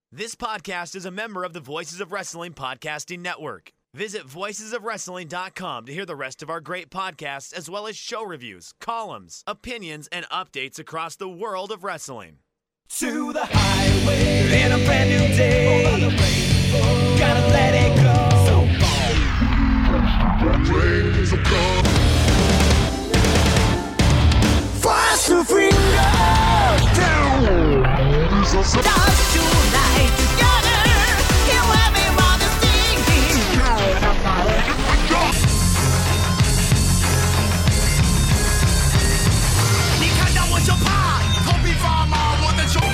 This podcast is a member of the Voices of Wrestling Podcasting Network. Visit voicesofwrestling.com to hear the rest of our great podcasts, as well as show reviews, columns, opinions, and updates across the world of wrestling. To the highway in a brand new day. Over the rainbow, gotta let it go. So fast to finger down. Dance tonight together. Here everyone is singing. 你看到我就怕，头皮发麻，我的手。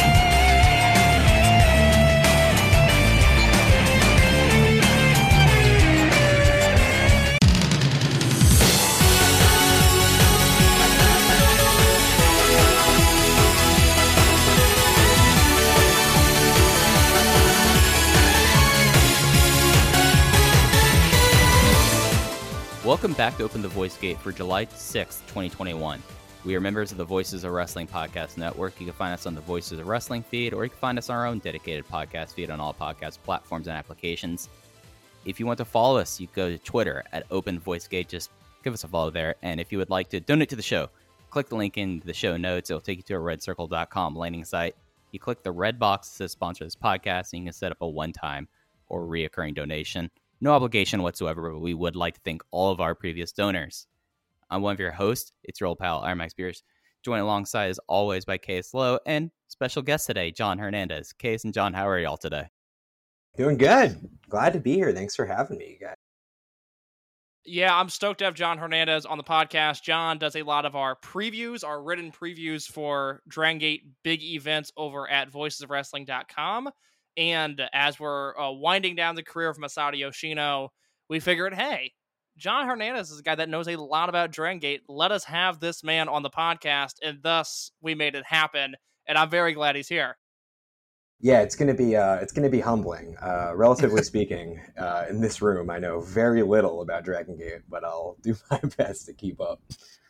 Welcome back to Open the Voice Gate for July 6th, 2021. We are members of the Voices of Wrestling Podcast Network. You can find us on the Voices of Wrestling feed, or you can find us on our own dedicated podcast feed on all podcast platforms and applications. If you want to follow us, you go to Twitter at Open Voice Gate. Just give us a follow there. And if you would like to donate to the show, click the link in the show notes. It'll take you to a redcircle.com landing site. You click the red box that says sponsor this podcast, and you can set up a one-time or reoccurring donation. No obligation whatsoever, but we would like to thank all of our previous donors. I'm one of your hosts. It's your old pal, Iron Mike Spears, joined alongside, as always, by Case Lowe, and special guest today, John Hernandez. Case and John, how are y'all today? Doing good. Glad to be here. Thanks for having me, you guys. Yeah, I'm stoked to have John Hernandez on the podcast. John does a lot of our previews, our written previews for Dragon Gate big events over at voicesofwrestling.com. And as we're winding down the career of Masato Yoshino, we figured, hey, John Hernandez is a guy that knows a lot about Dragon Gate. Let us have this man on the podcast, and thus we made it happen. And I'm very glad he's here. Yeah, it's gonna be humbling. Relatively speaking, in this room, I know very little about Dragon Gate, but I'll do my best to keep up.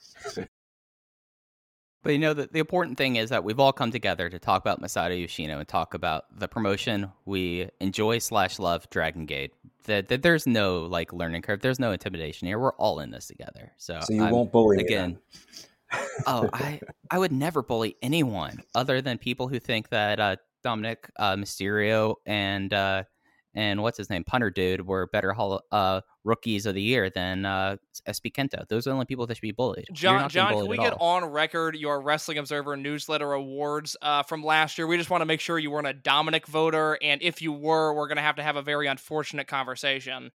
But you know, the important thing is that we've all come together to talk about Masato Yoshino and talk about the promotion we enjoy / love, Dragon Gate. That there's no like learning curve, there's no intimidation here. We're all in this together. So you won't bully me again. Oh, I would never bully anyone other than people who think that Dominic Mysterio and what's his name, Punter Dude, were better rookies of the year than SB Kento. Those are the only people that should be bullied. John, can we get on record your Wrestling Observer newsletter awards from last year? We just want to make sure you weren't a Dominic voter, and if you were, we're going to have a very unfortunate conversation.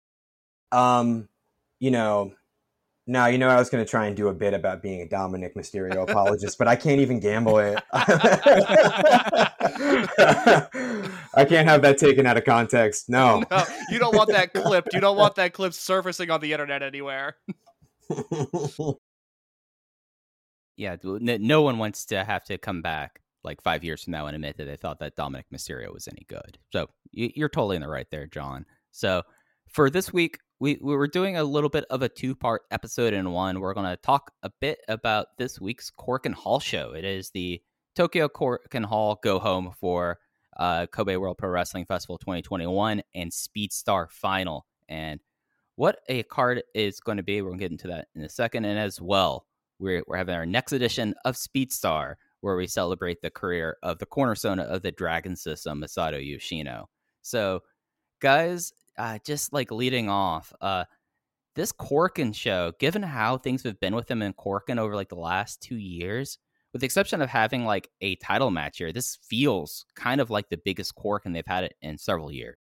I was going to try and do a bit about being a Dominic Mysterio apologist, but I can't even gamble it. I can't have that taken out of context. No, you don't want that clipped. You don't want that clip surfacing on the internet anywhere. Yeah, no one wants to have to come back like 5 years from now and admit that they thought that Dominic Mysterio was any good. So you're totally in the right there, John. So for this week, we were doing a little bit of a two-part episode in one. We're going to talk a bit about this week's Korakuen Hall show. It is the Tokyo Korakuen Hall go home for Kobe World Pro Wrestling Festival 2021 and Speed Star Final. And what a card is going to be, we're going to get into that in a second. And as well, we're having our next edition of Speed Star, where we celebrate the career of the cornerstone of the Dragon System, Masato Yoshino. So, guys, just like leading off, this Korakuen show, given how things have been with him in Korakuen over like the last 2 years, with the exception of having like a title match here, this feels kind of like the biggest Korakuen they've had it in several years.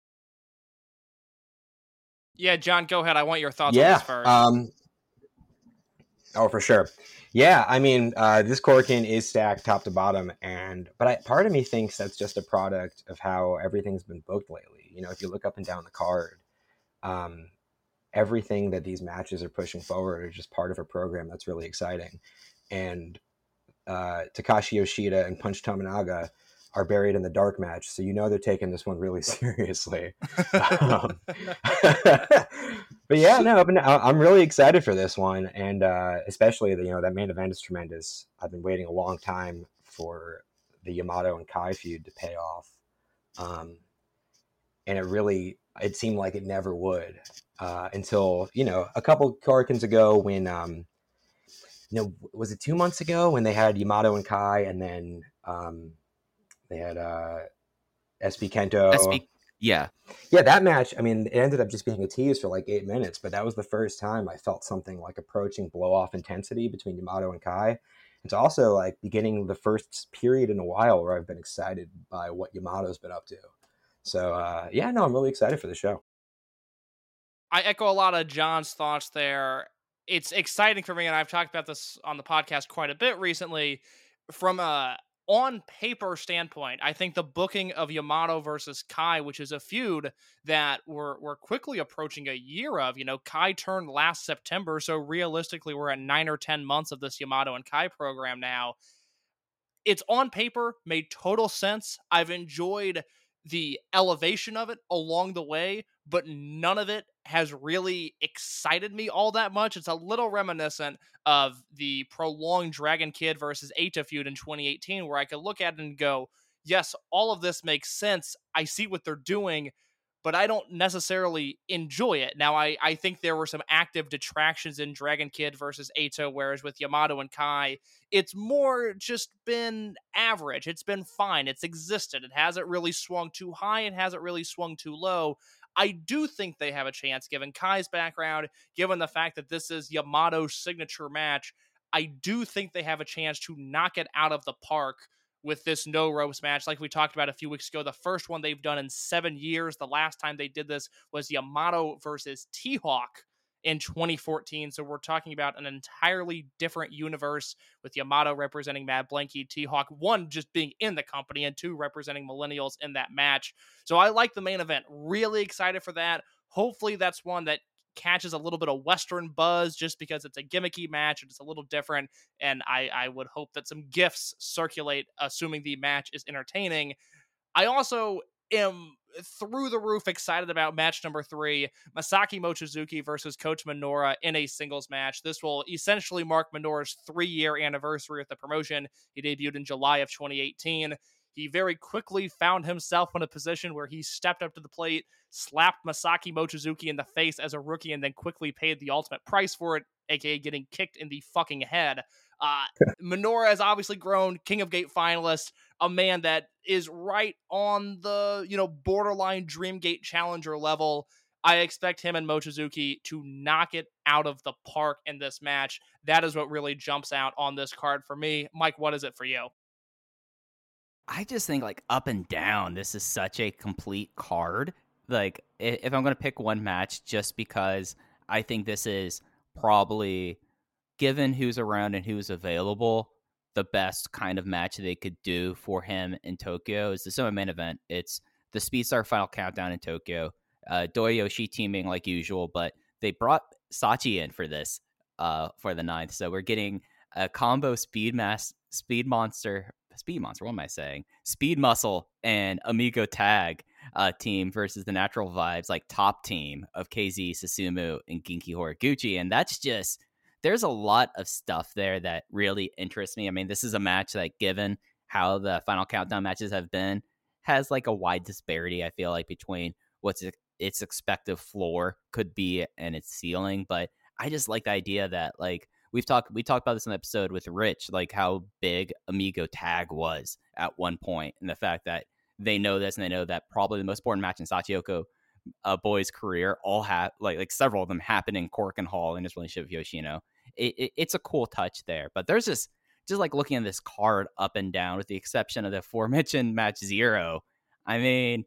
Yeah, John, go ahead. I want your thoughts on this first. For sure. Yeah, I mean, this Korakuen is stacked top to bottom, but part of me thinks that's just a product of how everything's been booked lately. You know, if you look up and down the card, everything that these matches are pushing forward are just part of a program that's really exciting. And Takashi Yoshida and Punch Tominaga are buried in the dark match, so you know they're taking this one really seriously. But yeah, no, I'm really excited for this one, and especially that main event is tremendous. I've been waiting a long time for the Yamato and Kai feud to pay off. And it seemed like it never would until, a couple Korakuens ago when, was it 2 months ago when they had Yamato and Kai, and then they had SB Kento. Yeah. Yeah, that match, I mean, it ended up just being a tease for like 8 minutes, but that was the first time I felt something like approaching blow-off intensity between Yamato and Kai. It's also like beginning the first period in a while where I've been excited by what Yamato's been up to. So, I'm really excited for the show. I echo a lot of John's thoughts there. It's exciting for me, and I've talked about this on the podcast quite a bit recently. From a on paper standpoint, I think the booking of Yamato versus Kai, which is a feud that we're quickly approaching a year of. Kai turned last September, so realistically, we're at 9 or 10 months of this Yamato and Kai program now. It's on paper, made total sense. I've enjoyed the elevation of it along the way, but none of it has really excited me all that much. It's a little reminiscent of the prolonged Dragon Kid versus Eita feud in 2018, where I could look at it and go, yes, all of this makes sense. I see what they're doing, but I don't necessarily enjoy it. Now, I think there were some active detractions in Dragon Kid versus Eita, whereas with Yamato and Kai, it's more just been average. It's been fine. It's existed. It hasn't really swung too high. It hasn't really swung too low. I do think they have a chance, given Kai's background, given the fact that this is Yamato's signature match. I do think they have a chance to knock it out of the park with this no ropes match. Like we talked about a few weeks ago, the first one they've done in 7 years. The last time they did this was Yamato versus T-Hawk in 2014. So we're talking about an entirely different universe, with Yamato representing Mad Blankey, T-Hawk, 1, just being in the company, and 2, representing millennials in that match. So I like the main event. Really excited for that. Hopefully that's one that catches a little bit of Western buzz, just because it's a gimmicky match and it's a little different. And I would hope that some gifs circulate, assuming the match is entertaining. I also am through the roof excited about match number 3, Masaki Mochizuki versus Coach Minoura in a singles match. This will essentially mark Minoura's 3-year anniversary of the promotion. He debuted in July of 2018. He very quickly found himself in a position where he stepped up to the plate, slapped Masaki Mochizuki in the face as a rookie, and then quickly paid the ultimate price for it, aka getting kicked in the fucking head. Minoura has obviously grown, King of Gate finalist, a man that is right on the, borderline Dreamgate challenger level. I expect him and Mochizuki to knock it out of the park in this match. That is what really jumps out on this card for me. Mike, what is it for you? I just think, like, up and down, this is such a complete card. Like, if I'm going to pick one match, just because I think this is probably, given who's around and who's available, the best kind of match they could do for him in Tokyo is the summer main event. It's the Speedstar Final Countdown in Tokyo. Doyoshi teaming like usual, but they brought Sachi in for this for the 9th. So we're getting a combo Speed Monster, what am I saying? Speed Muscle and Amigo Tag team versus the Natural Vibes, like, top team of KZ, Susumu, and Genki Horiguchi. And that's just, there's a lot of stuff there that really interests me. I mean, this is a match that, given how the Final Countdown matches have been, has like a wide disparity, I feel like, between what's its expected floor could be and its ceiling. But I just like the idea that, like, we talked about this in the episode with Rich, like how big Amigo Tag was at one point, and the fact that they know this, and they know that probably the most important match in Sachiyoko Boy's career all have like several of them happen in Korakuen Hall in his relationship with Yoshino. It's a cool touch there. But there's just like looking at this card up and down, with the exception of the aforementioned match 0. I mean,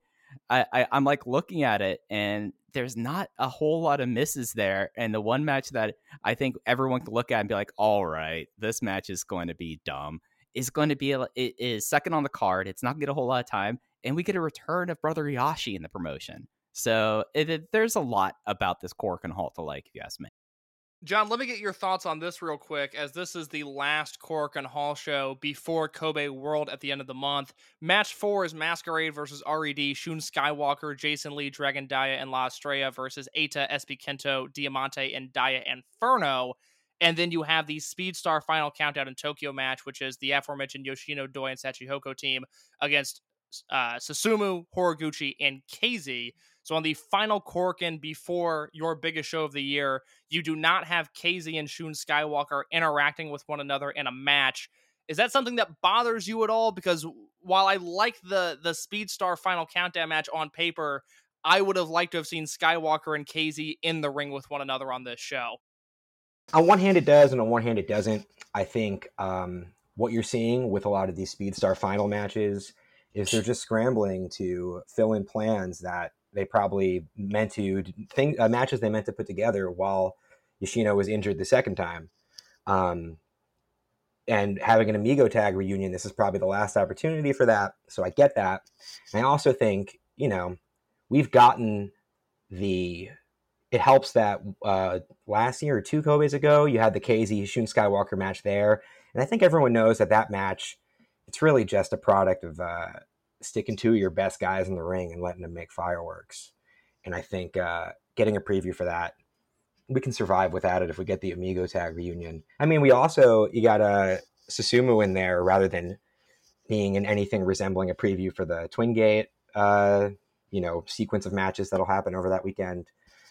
I'm like looking at it, and there's not a whole lot of misses there. And the one match that I think everyone can look at and be like, all right, this match is going to be dumb, is going to be, it is second on the card. It's not going to get a whole lot of time. And we get a return of Brother Yashi in the promotion. So there's a lot about this Korakuen Hall to like, if you ask me. John, let me get your thoughts on this real quick, as this is the last Korakuen Hall show before Kobe World at the end of the month. Match 4 is Masquerade versus RED, Shun Skywalker, Jason Lee, Dragon Dia, and La Estrella versus Eita, SB Kento, Diamante, and Dia Inferno. And then you have the Speedstar Final Countdown in Tokyo match, which is the aforementioned Yoshino, Doi, and Sachihoko team against Susumu, Horiguchi, and KZ. So on the final Korakuen before your biggest show of the year, you do not have KZ and Shun Skywalker interacting with one another in a match. Is that something that bothers you at all? Because while I like the Speedstar Final Countdown match on paper, I would have liked to have seen Skywalker and KZ in the ring with one another on this show. On one hand, it does, and on one hand, it doesn't. I think what you're seeing with a lot of these Speedstar Final matches is they're just scrambling to fill in plans that they probably meant to matches they meant to put together while Yoshino was injured the second time. And having an Amigo tag reunion, this is probably the last opportunity for that. So I get that. And I also think, we've gotten it helps that last year or 2 Kobes ago, you had the KZ Shun Skywalker match there. And I think everyone knows that match, it's really just a product of sticking to your best guys in the ring and letting them make fireworks. And I think getting a preview for that, we can survive without it if we get the Amigo tag reunion. I mean, you got Susumu in there rather than being in anything resembling a preview for the Twin Gate, sequence of matches that'll happen over that weekend.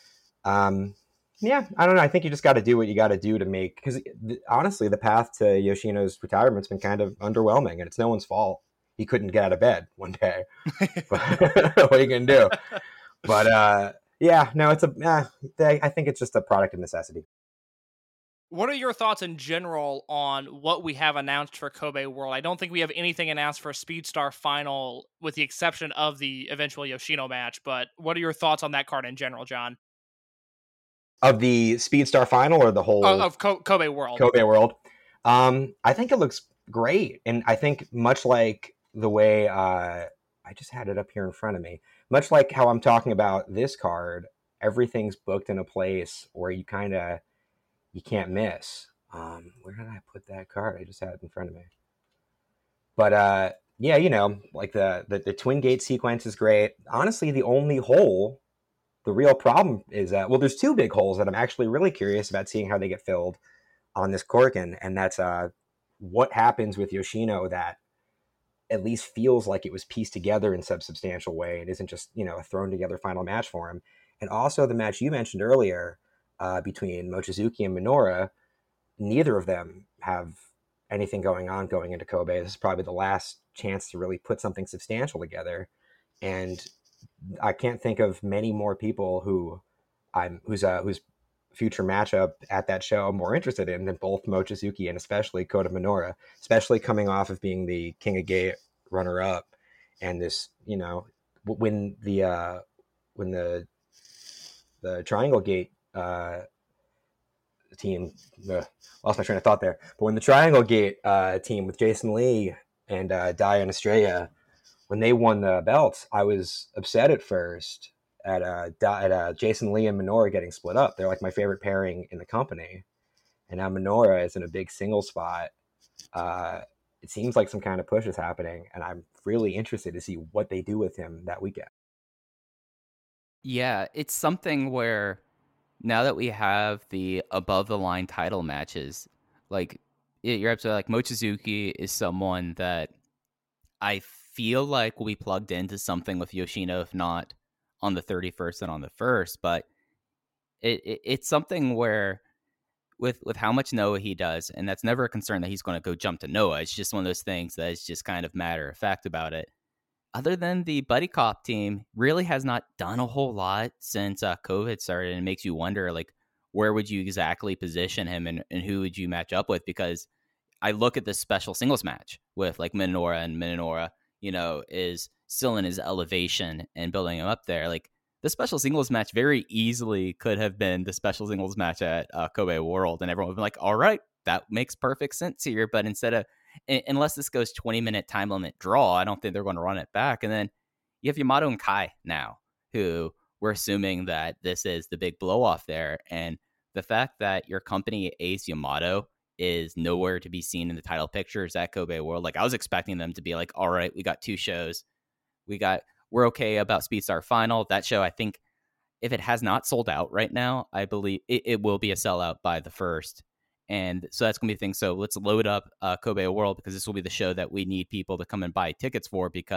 Yeah, I don't know. I think you just got to do what you got to do to make, because honestly, the path to Yoshino's retirement's been kind of underwhelming, and it's no one's fault. He couldn't get out of bed one day. What are you going to do? But, yeah, no, I think it's just a product of necessity. What are your thoughts in general on what we have announced for Kobe World? I don't think we have anything announced for Speedstar Final with the exception of the eventual Yoshino match, but what are your thoughts on that card in general, John? Of the Speedstar Final or the whole? Of Kobe World. Kobe World. I think it looks great. And I think much like the way I just had it up here in front of me, much like how I'm talking about this card, everything's booked in a place where you can't miss. Where did I put that card? I just had it in front of me. But yeah, like the Twin Gate sequence is great. Honestly, the only hole, the real problem is that, well, there's 2 big holes that I'm actually really curious about seeing how they get filled on this Korakuen, and that's what happens with Yoshino that at least feels like it was pieced together in some substantial way and isn't just, a thrown together final match for him. And also the match you mentioned earlier between Mochizuki and Minoura, neither of them have anything going into Kobe. This is probably the last chance to really put something substantial together. And I can't think of many more people whose future matchup at that show I'm more interested in than both Mochizuki and especially Kota Minoura, especially coming off of being the King of Gate runner-up. And this, when the Triangle Gate team, lost my train of thought there, but when the Triangle Gate team with Jason Lee and Dai and Estrella, when they won the belts, I was upset at first at Jason Lee and Minoura getting split up. They're like my favorite pairing in the company. And now Minoura is in a big single spot. It seems like some kind of push is happening, and I'm really interested to see what they do with him that weekend. Yeah, it's something where now that we have the above-the-line title matches, like, you're absolutely like, Mochizuki is someone that I feel like will be plugged into something with Yoshino, if not on the 31st and on the 1st, but it's something where with how much Noah he does, and that's never a concern that he's going to go jump to Noah. It's just one of those things that is just kind of matter of fact about it. Other than the Buddy Cop team, really has not done a whole lot since COVID started, and it makes you wonder, like, where would you exactly position him and who would you match up with? Because I look at this special singles match with like Minoura, and Minoura, is still in his elevation and building him up there. Like, the special singles match very easily could have been the special singles match at Kobe World, and everyone would be like, all right, that makes perfect sense here. But instead of, unless this goes 20-minute time limit draw, I don't think they're going to run it back. And then you have Yamato and Kai now, who we're assuming that this is the big blow off there. And the fact that your company Ace Yamato is nowhere to be seen in the title pictures at Kobe World. Like, I was expecting them to be like, all right, we got 2 shows. We're okay about Speedstar Final. That show, I think, if it has not sold out right now, I believe it will be a sellout by the 1st. And so that's going to be the thing. So let's load up Kobe World, because this will be the show that we need people to come and buy tickets for, because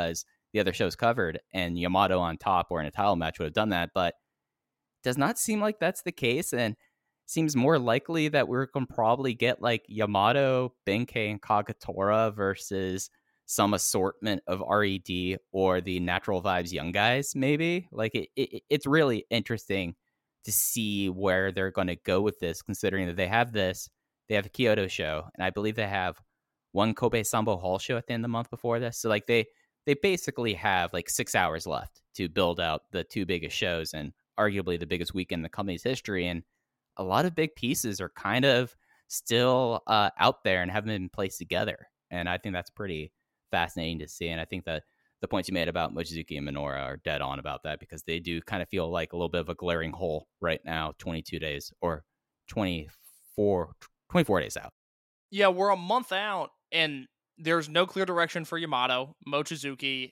the other shows covered, and Yamato on top or in a title match would have done that, but does not seem like that's the case, and seems more likely that we're going to probably get like Yamato, Benkei, and Kagetora versus some assortment of RED or the Natural Vibes Young Guys, maybe. Like it's really interesting to see where they're going to go with this, considering that they have a Kyoto show, and I believe they have one Kobe Sambo Hall show at the end of the month before this. So like they basically have like 6 hours left to build out the two biggest shows and arguably the biggest weekend in the company's history. And a lot of big pieces are kind of still out there and haven't been placed together. And I think that's pretty fascinating to see. And I think that the points you made about Mochizuki and Minoura are dead on about that, because they do kind of feel like a little bit of a glaring hole right now, 22 days or 24 days out. Yeah, we're a month out, and there's no clear direction for Yamato, Mochizuki,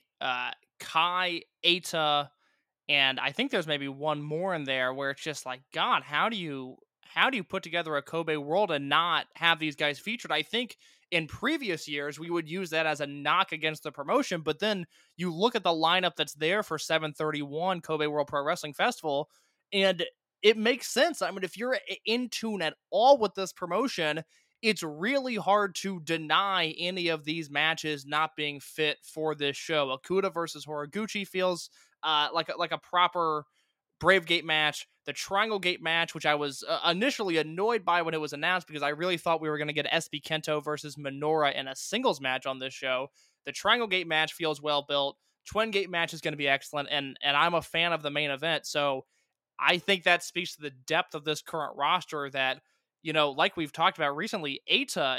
Kai, Eita, and I think there's maybe one more in there where it's just like, God, how do you put together a Kobe World and not have these guys featured? I think in previous years we would use that as a knock against the promotion, but then you look at the lineup that's there for 7/31 Kobe World Pro Wrestling Festival, and it makes sense. I mean, if you're in tune at all with this promotion, it's really hard to deny any of these matches not being fit for this show. Okuda versus Horiguchi feels like a proper Brave Gate match. The Triangle Gate match, which I was initially annoyed by when it was announced, because I really thought we were going to get SB Kento versus Minoura in a singles match on this show. The Triangle Gate match feels well built. Twin Gate match is going to be excellent, and I'm a fan of the main event. So I think that speaks to the depth of this current roster that, you know, like we've talked about recently, Eita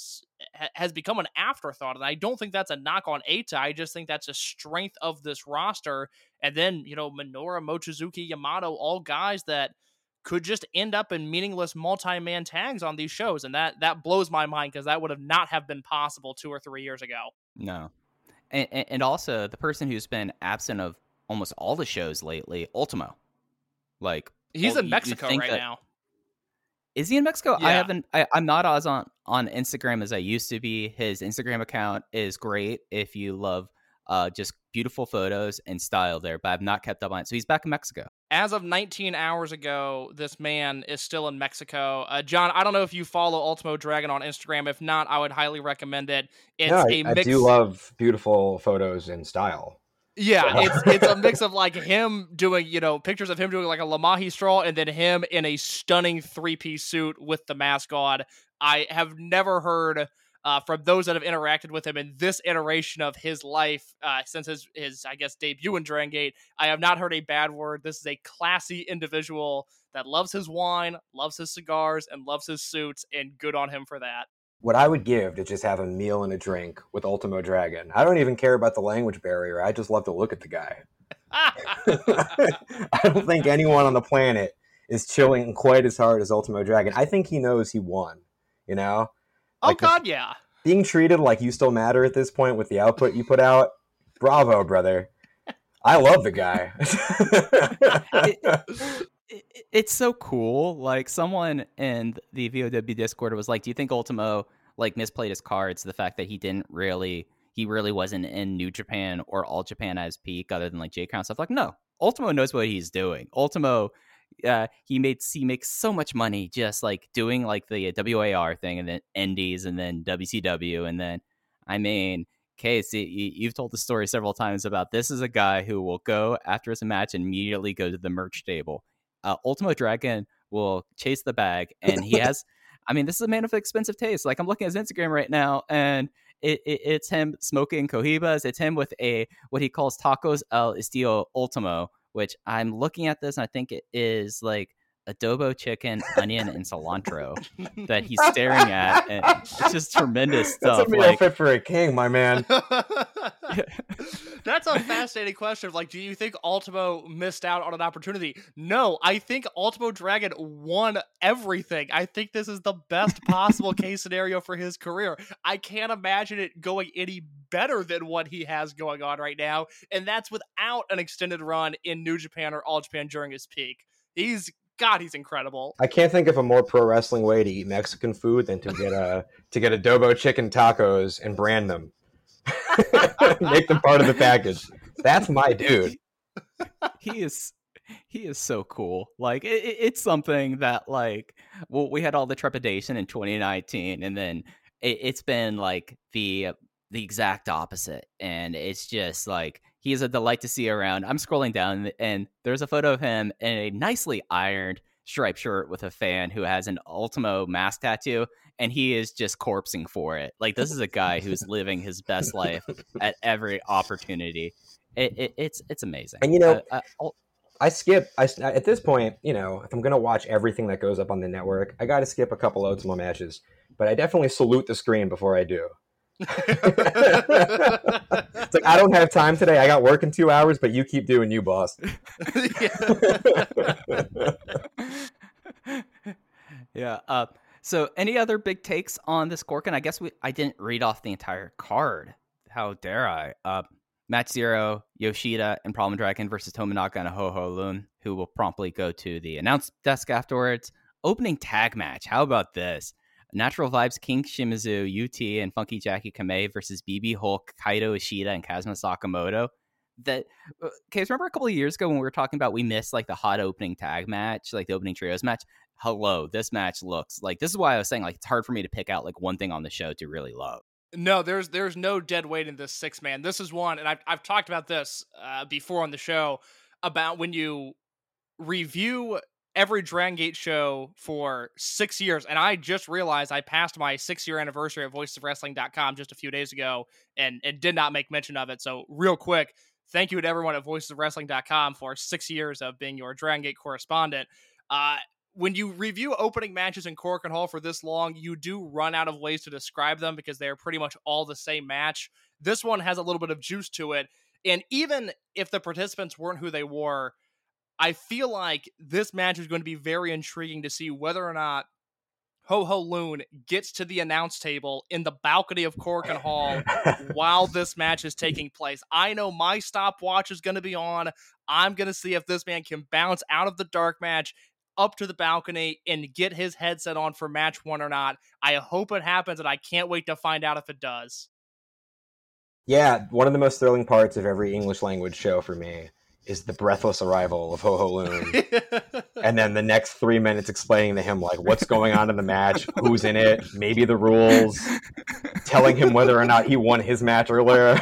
has become an afterthought, and I don't think that's a knock on Eita. I just think that's a strength of this roster. And then, you know, Minoura, Mochizuki, Yamato, all guys that could just end up in meaningless multi-man tags on these shows, and that blows my mind, because that would have not have been possible 2 or 3 years ago. No, and also the person who's been absent of almost all the shows lately, Ultimo. Like, he's in Mexico right now. Is he in Mexico? Yeah. I'm not as on Instagram as I used to be. His Instagram account is great if you love just beautiful photos and style there, but I've not kept up on it. So he's back in Mexico. As of 19 hours ago, this man is still in Mexico. John, I don't know if you follow Ultimo Dragon on Instagram. If not, I would highly recommend it. I do love beautiful photos and style. Yeah, it's a mix of like him doing, you know, pictures of him doing like a Lamahi stroll, and then him in a stunning 3-piece suit with the mask on. I have never heard from those that have interacted with him in this iteration of his life since his I guess debut in Dragon Gate. I have not heard a bad word. This is a classy individual that loves his wine, loves his cigars, and loves his suits, and good on him for that. What I would give to just have a meal and a drink with Ultimo Dragon. I don't even care about the language barrier. I just love to look at the guy. I don't think anyone on the planet is chilling quite as hard as Ultimo Dragon. I think he knows he won, you know? Like, oh, God, yeah. Being treated like you still matter at this point with the output you put out, bravo, brother. I love the guy. It's so cool. Like, someone in the VOW Discord was like, do you think Ultimo like misplayed his cards? The fact that he really wasn't in New Japan or All Japan as peak other than like J-Crown stuff. Like, no, Ultimo knows what he's doing. Ultimo, he makes so much money just like doing like the WAR thing, and then Indies, and then WCW, and then, I mean, Case, you've told the story several times about this is a guy who will go after his match and immediately go to the merch table. Ultimo Dragon will chase the bag, and he has, I mean, this is a man of expensive taste. Like, I'm looking at his Instagram right now, and it's him smoking Cohibas. It's him with what he calls tacos al estilo Ultimo, which I'm looking at this, and I think it is like adobo chicken, onion, and cilantro that he's staring at, and it's just tremendous stuff. That's a meal fit for a king, my man. That's a fascinating question. Like, do you think Ultimo missed out on an opportunity? No, I think Ultimo Dragon won everything. I think this is the best possible case scenario for his career. I can't imagine it going any better than what he has going on right now, and that's without an extended run in New Japan or All Japan during his peak. He's incredible. I can't think of a more pro wrestling way to eat Mexican food than to get adobo chicken tacos and brand them. Make them part of the package. That's my dude. He is so cool. Like it's something that like, well, we had all the trepidation in 2019, and then it's been like the exact opposite, and it's just like he is a delight to see around. I'm scrolling down, and there's a photo of him in a nicely ironed striped shirt with a fan who has an Ultimo mask tattoo, and he is just corpsing for it. Like, this is a guy who's living his best life at every opportunity. It's amazing. And, you know, at this point, you know, if I'm going to watch everything that goes up on the network, I got to skip a couple Ultimo matches, but I definitely salute the screen before I do. It's like, I don't have time today. I got work in 2 hours, but you keep doing you, boss. Yeah. So any other big takes on this Korakuen? I guess I didn't read off the entire card. How dare I? Match 0, Yoshida and Problem Dragon versus Tominaga and Ho Ho Lun, who will promptly go to the announce desk afterwards. Opening tag match. How about this? Natural Vibes, King Shimizu, UT, and Funky Jackie Kamei versus BB Hulk, Kaito Ishida, and Kazuma Sakamoto. Okay, remember a couple of years ago when we were talking about we missed like the hot opening tag match, like the opening trios match? Hello, this match looks like, this is why I was saying like it's hard for me to pick out like one thing on the show to really love. No, there's no dead weight in this 6-man. This is one, and I've talked about this before on the show, about when you review every Dragon Gate show for 6 years, and I just realized I passed my 6-year anniversary at voicesofwrestling.com just a few days ago and did not make mention of it. So real quick, thank you to everyone at voicesofwrestling.com for 6 years of being your Dragon Gate correspondent. When you review opening matches in Korakuen Hall for this long, you do run out of ways to describe them because they're pretty much all the same match. This one has a little bit of juice to it, and even if the participants weren't who they were, I feel like this match is going to be very intriguing to see whether or not Ho Ho Lun gets to the announce table in the balcony of Korakuen Hall while this match is taking place. I know my stopwatch is going to be on. I'm going to see if this man can bounce out of the dark match up to the balcony and get his headset on for match 1 or not. I hope it happens, and I can't wait to find out if it does. Yeah, one of the most thrilling parts of every English language show for me is the breathless arrival of Ho Ho Lun. And then the next 3 minutes explaining to him, like, what's going on in the match, who's in it, maybe the rules, telling him whether or not he won his match earlier.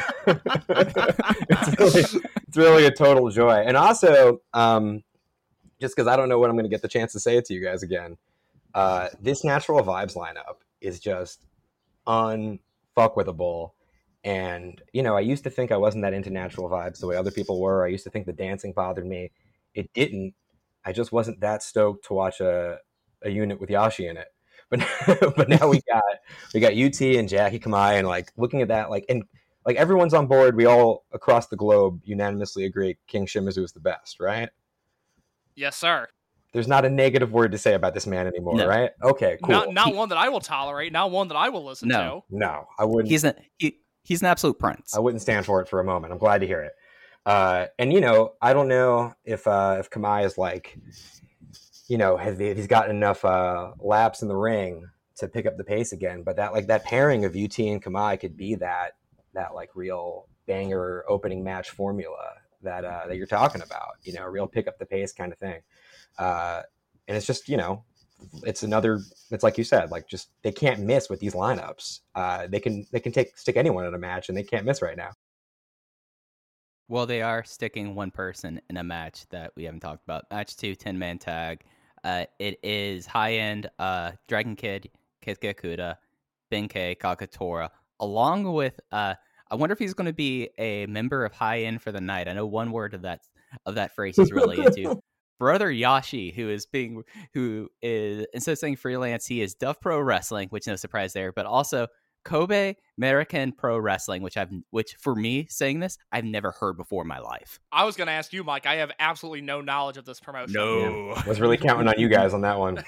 It's really a total joy. And also, just because I don't know when I'm going to get the chance to say it to you guys again, this Natural Vibes lineup is just unfuckwithable. And, you know, I used to think I wasn't that into Natural Vibes the way other people were. I used to think the dancing bothered me. It didn't. I just wasn't that stoked to watch a unit with Yashi in it. But now we got UT and Jackie Kamei, and like looking at that, like, and like everyone's on board. We all across the globe unanimously agree King Shimizu is the best, right? Yes, sir. There's not a negative word to say about this man anymore, No. Right? Okay, cool. Not one that I will tolerate. Not one that I will listen to. No, I wouldn't. He's an absolute prince. I wouldn't stand for it for a moment. I'm glad to hear it. And you know, I don't know if Kamei is like, you know, he's gotten enough laps in the ring to pick up the pace again. But that pairing of UT and Kamei could be that like real banger opening match formula that you're talking about. You know, real pick up the pace kind of thing. And it's just, you know, it's like you said, like, just they can't miss with these lineups. They can stick anyone in a match, and they can't miss right now. Well, they are sticking one person in a match that we haven't talked about. Match 2, 10-man tag. It is high-end Dragon Kid, Keisuke Okuda, Benkei, Kagetora, along with I wonder if he's going to be a member of High End for the night. I know one word of that phrase he's really into. Brother Yashi, who is instead of saying freelance, he is Duff Pro Wrestling, which no surprise there, but also Kobe American Pro Wrestling, which for me saying this, I've never heard before in my life. I was going to ask you, Mike. I have absolutely no knowledge of this promotion. No, I was really counting on you guys on that one.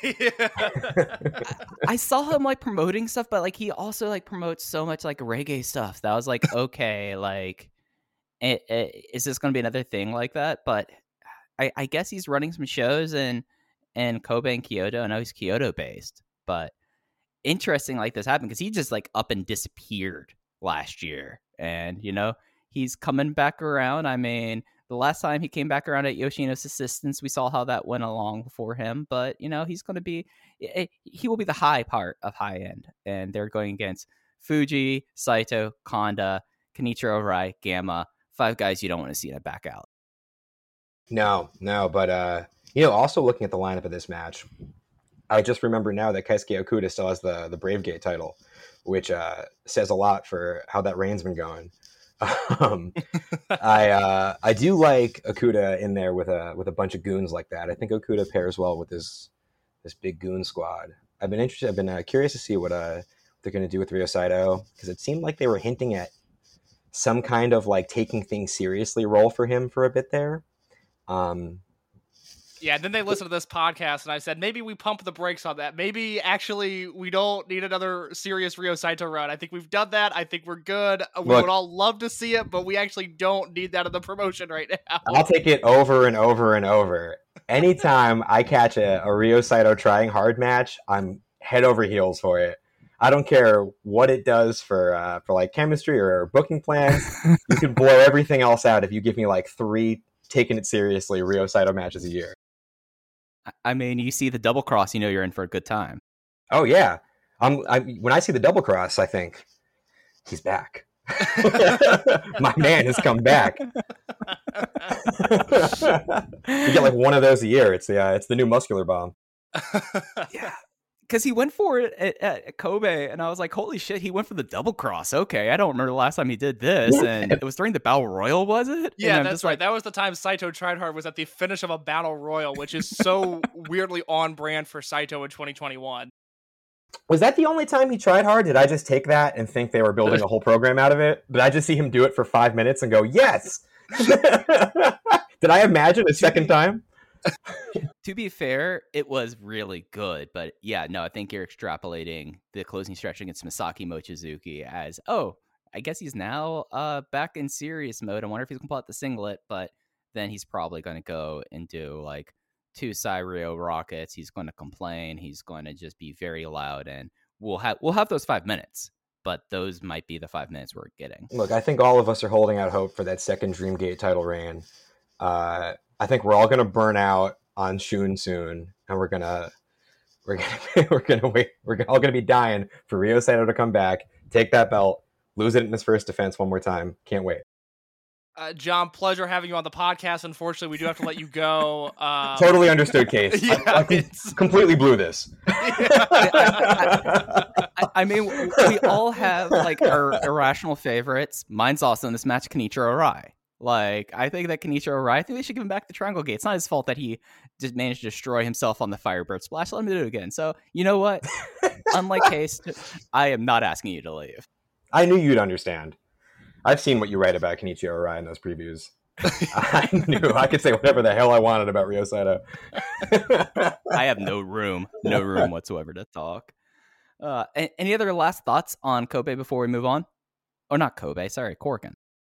I saw him like promoting stuff, but like he also like promotes so much like reggae stuff that I was like, okay, like, is this going to be another thing like that? But I guess he's running some shows in Kobe and Kyoto. I know he's Kyoto based, but interesting like this happened because he just like up and disappeared last year. And, he's coming back around. I mean, the last time he came back around at Yoshino's assistance, we saw how that went along for him. But, he's going to be, he will be the high part of high end. And they're going against Fuji, Saito, Kanda, Kenichiro Arai, Gamma, 5 guys you don't want to see in a back out. No, but also looking at the lineup of this match, I just remember now that Keisuke Okuda still has the Brave Gate title, which says a lot for how that reign's been going. I do like Okuda in there with a bunch of goons like that. I think Okuda pairs well with this big goon squad. I've been curious to see what they're going to do with Ryo Saito, because it seemed like they were hinting at some kind of like taking things seriously role for him for a bit there. Yeah, then they listened to this podcast, and I said, maybe we pump the brakes on that. Maybe, actually, we don't need another serious Ryo Saito run. I think we've done that. I think we're good. We would all love to see it, but we actually don't need that in the promotion right now. I'll take it over and over and over. Anytime I catch a Ryo Saito trying hard match, I'm head over heels for it. I don't care what it does for like chemistry or booking plans. You can blow everything else out if you give me like 3 taking it seriously Ryo Saito matches a year. I mean, you see the double cross, you're in for a good time. Oh yeah, when I see the double cross, I think he's back. My man has come back. You get like one of those a year. It's the new muscular bomb. Yeah, because he went for it at Kobe, and I was like, holy shit, he went for the double cross. Okay, I don't remember the last time he did this, and it was during the Battle Royal, was it? Yeah, that's right. That was the time Saito tried hard, was at the finish of a Battle Royal, which is so weirdly on brand for Saito in 2021. Was that the only time he tried hard? Did I just take that and think they were building a whole program out of it? Did I just see him do it for 5 minutes and go, yes? Did I imagine a second time? To be fair, it was really good, but yeah, no, I think you're extrapolating the closing stretch against Masaki Mochizuki as, I guess he's now back in serious mode. I wonder if he's going to pull out the singlet, but then he's probably going to go and do like 2 Cyrio rockets. He's going to complain. He's going to just be very loud, and we'll have those 5 minutes, but those might be the 5 minutes we're getting. Look, I think all of us are holding out hope for that second Dreamgate title reign. I think we're all going to burn out on Shun soon, and we're all going to be dying for Ryo Saito to come back, take that belt, lose it in his first defense one more time. Can't wait. John, pleasure having you on the podcast. Unfortunately, we do have to let you go. Totally understood, Case. Yeah, I completely blew this. I mean, we all have like our irrational favorites. Mine's also in this match, Kenichiro Arai. Like, I think that Kenichiro Arai, I think they should give him back the Triangle Gate. It's not his fault that he just managed to destroy himself on the Firebird Splash. Let him do it again. So, you know what? Unlike Case, I am not asking you to leave. I knew you'd understand. I've seen what you write about Kenichiro Arai in those previews. I knew I could say whatever the hell I wanted about Ryo Saito. I have no room whatsoever to talk. Any other last thoughts on Kobe before we move on? Or not Kobe, sorry, Korakuen.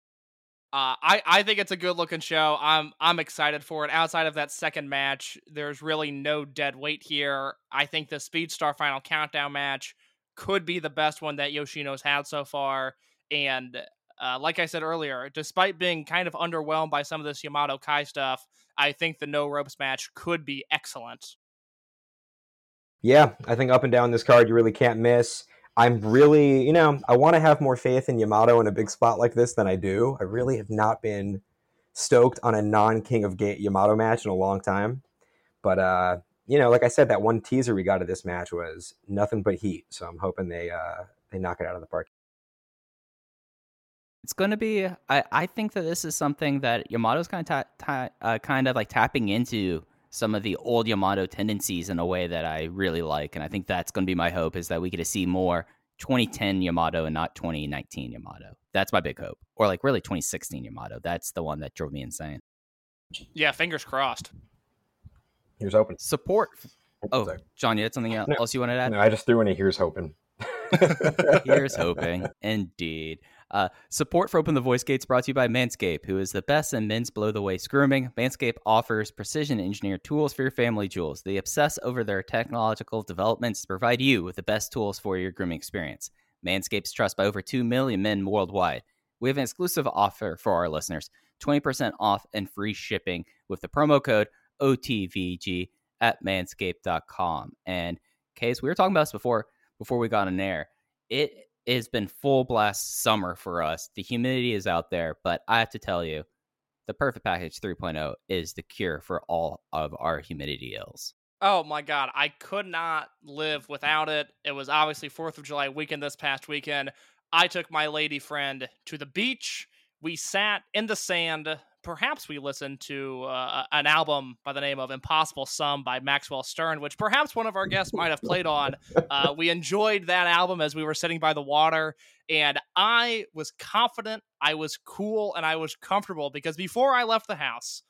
I think it's a good looking show. I'm excited for it. Outside of that second match, there's really no dead weight here. I think the Speedstar Final Countdown match could be the best one that Yoshino's had so far. And like I said earlier, despite being kind of underwhelmed by some of this Yamato Kai stuff, I think the no ropes match could be excellent. Yeah, I think up and down this card, you really can't miss. I'm really, I want to have more faith in Yamato in a big spot like this than I do. I really have not been stoked on a non-King of Gate Yamato match in a long time. But, like I said, that one teaser we got of this match was nothing but heat. So I'm hoping they knock it out of the park. It's going to be, I think that this is something that Yamato's kind of like tapping into some of the old Yamato tendencies in a way that I really like. And I think that's going to be my hope, is that we get to see more 2010 Yamato and not 2019 Yamato. That's my big hope. Or like really 2016 Yamato. That's the one that drove me insane. Yeah, fingers crossed. Here's hoping. Support. Oh, Sorry. John, you had something else you wanted to add? No, I just threw in a here's hoping. Here's hoping. Indeed. Support for Open the Voice Gates brought to you by Manscaped, who is the best in men's below-the-waist grooming. Manscaped offers precision-engineered tools for your family jewels. They obsess over their technological developments to provide you with the best tools for your grooming experience. Manscaped's trust by over 2 million men worldwide. We have an exclusive offer for our listeners, 20% off and free shipping with the promo code OTVG at manscaped.com. And Case, we were talking about this before we got on air. It has been full blast summer for us. The humidity is out there, but I have to tell you, the Perfect Package 3.0 is the cure for all of our humidity ills. Oh my God, I could not live without it. It was obviously 4th of July weekend this past weekend. I took my lady friend to the beach. We sat in the sand. Perhaps we listened to an album by the name of Impossible Sum by Maxwell Stern, which perhaps one of our guests might have played on. We enjoyed that album as we were sitting by the water, and I was confident, I was cool, and I was comfortable because before I left the house,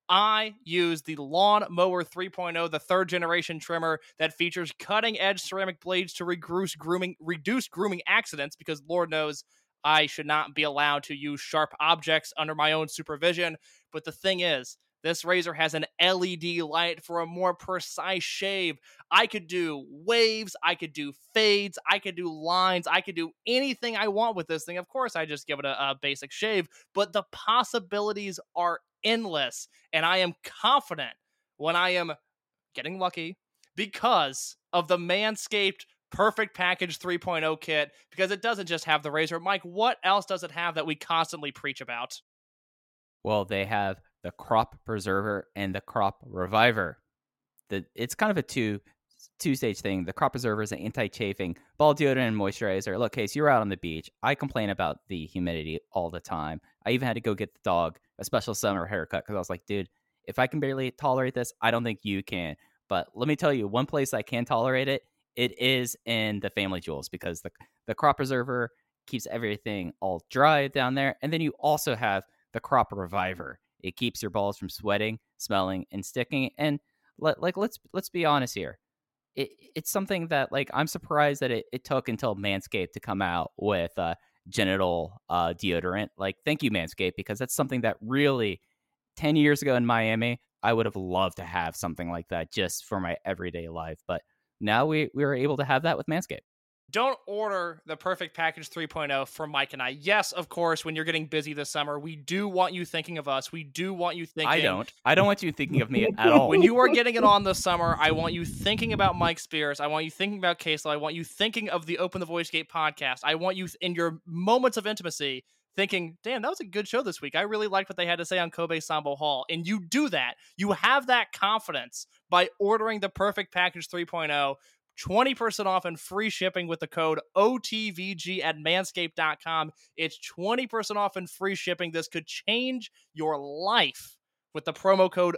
I used the Lawn Mower 3.0, the 3rd generation trimmer that features cutting-edge ceramic blades to reduce grooming accidents, because Lord knows I should not be allowed to use sharp objects under my own supervision. But the thing is, this razor has an LED light for a more precise shave. I could do waves, I could do fades, I could do lines, I could do anything I want with this thing. Of course, I just give it a basic shave, but the possibilities are endless. And I am confident when I am getting lucky because of the Manscaped Perfect Package 3.0 kit, because it doesn't just have the razor. Mike, what else does it have that we constantly preach about? Well, they have the Crop Preserver and the Crop Reviver. It's kind of a two-stage thing. The Crop Preserver is an anti-chafing ball deodorant and moisturizer. Look, Case, you're out on the beach. I complain about the humidity all the time. I even had to go get the dog a special summer haircut because I was like, dude, if I can barely tolerate this, I don't think you can. But let me tell you, one place I can tolerate it, it is in the Family Jewels, because the Crop Preserver keeps everything all dry down there. And then you also have the Crop Reviver. It keeps your balls from sweating, smelling, and sticking. And let's be honest here. It's something that, like, I'm surprised that it took until Manscaped to come out with genital deodorant. Like, thank you, Manscaped, because that's something that really 10 years ago in Miami, I would have loved to have something like that just for my everyday life. But now we were able to have that with Manscaped. Don't order the Perfect Package 3.0 for Mike and I. Yes, of course, when you're getting busy this summer, we do want you thinking of us. We do want you thinking... I don't want you thinking of me at all. When you are getting it on this summer, I want you thinking about Mike Spears. I want you thinking about Casey. I want you thinking of the Open the Voice Gate podcast. I want you, in your moments of intimacy, thinking, damn, that was a good show this week. I really liked what they had to say on Kobe Sambo Hall. And you do that. You have that confidence by ordering the Perfect Package 3.0. 20% off and free shipping with the code OTVG at manscaped.com. It's 20% off and free shipping. This could change your life with the promo code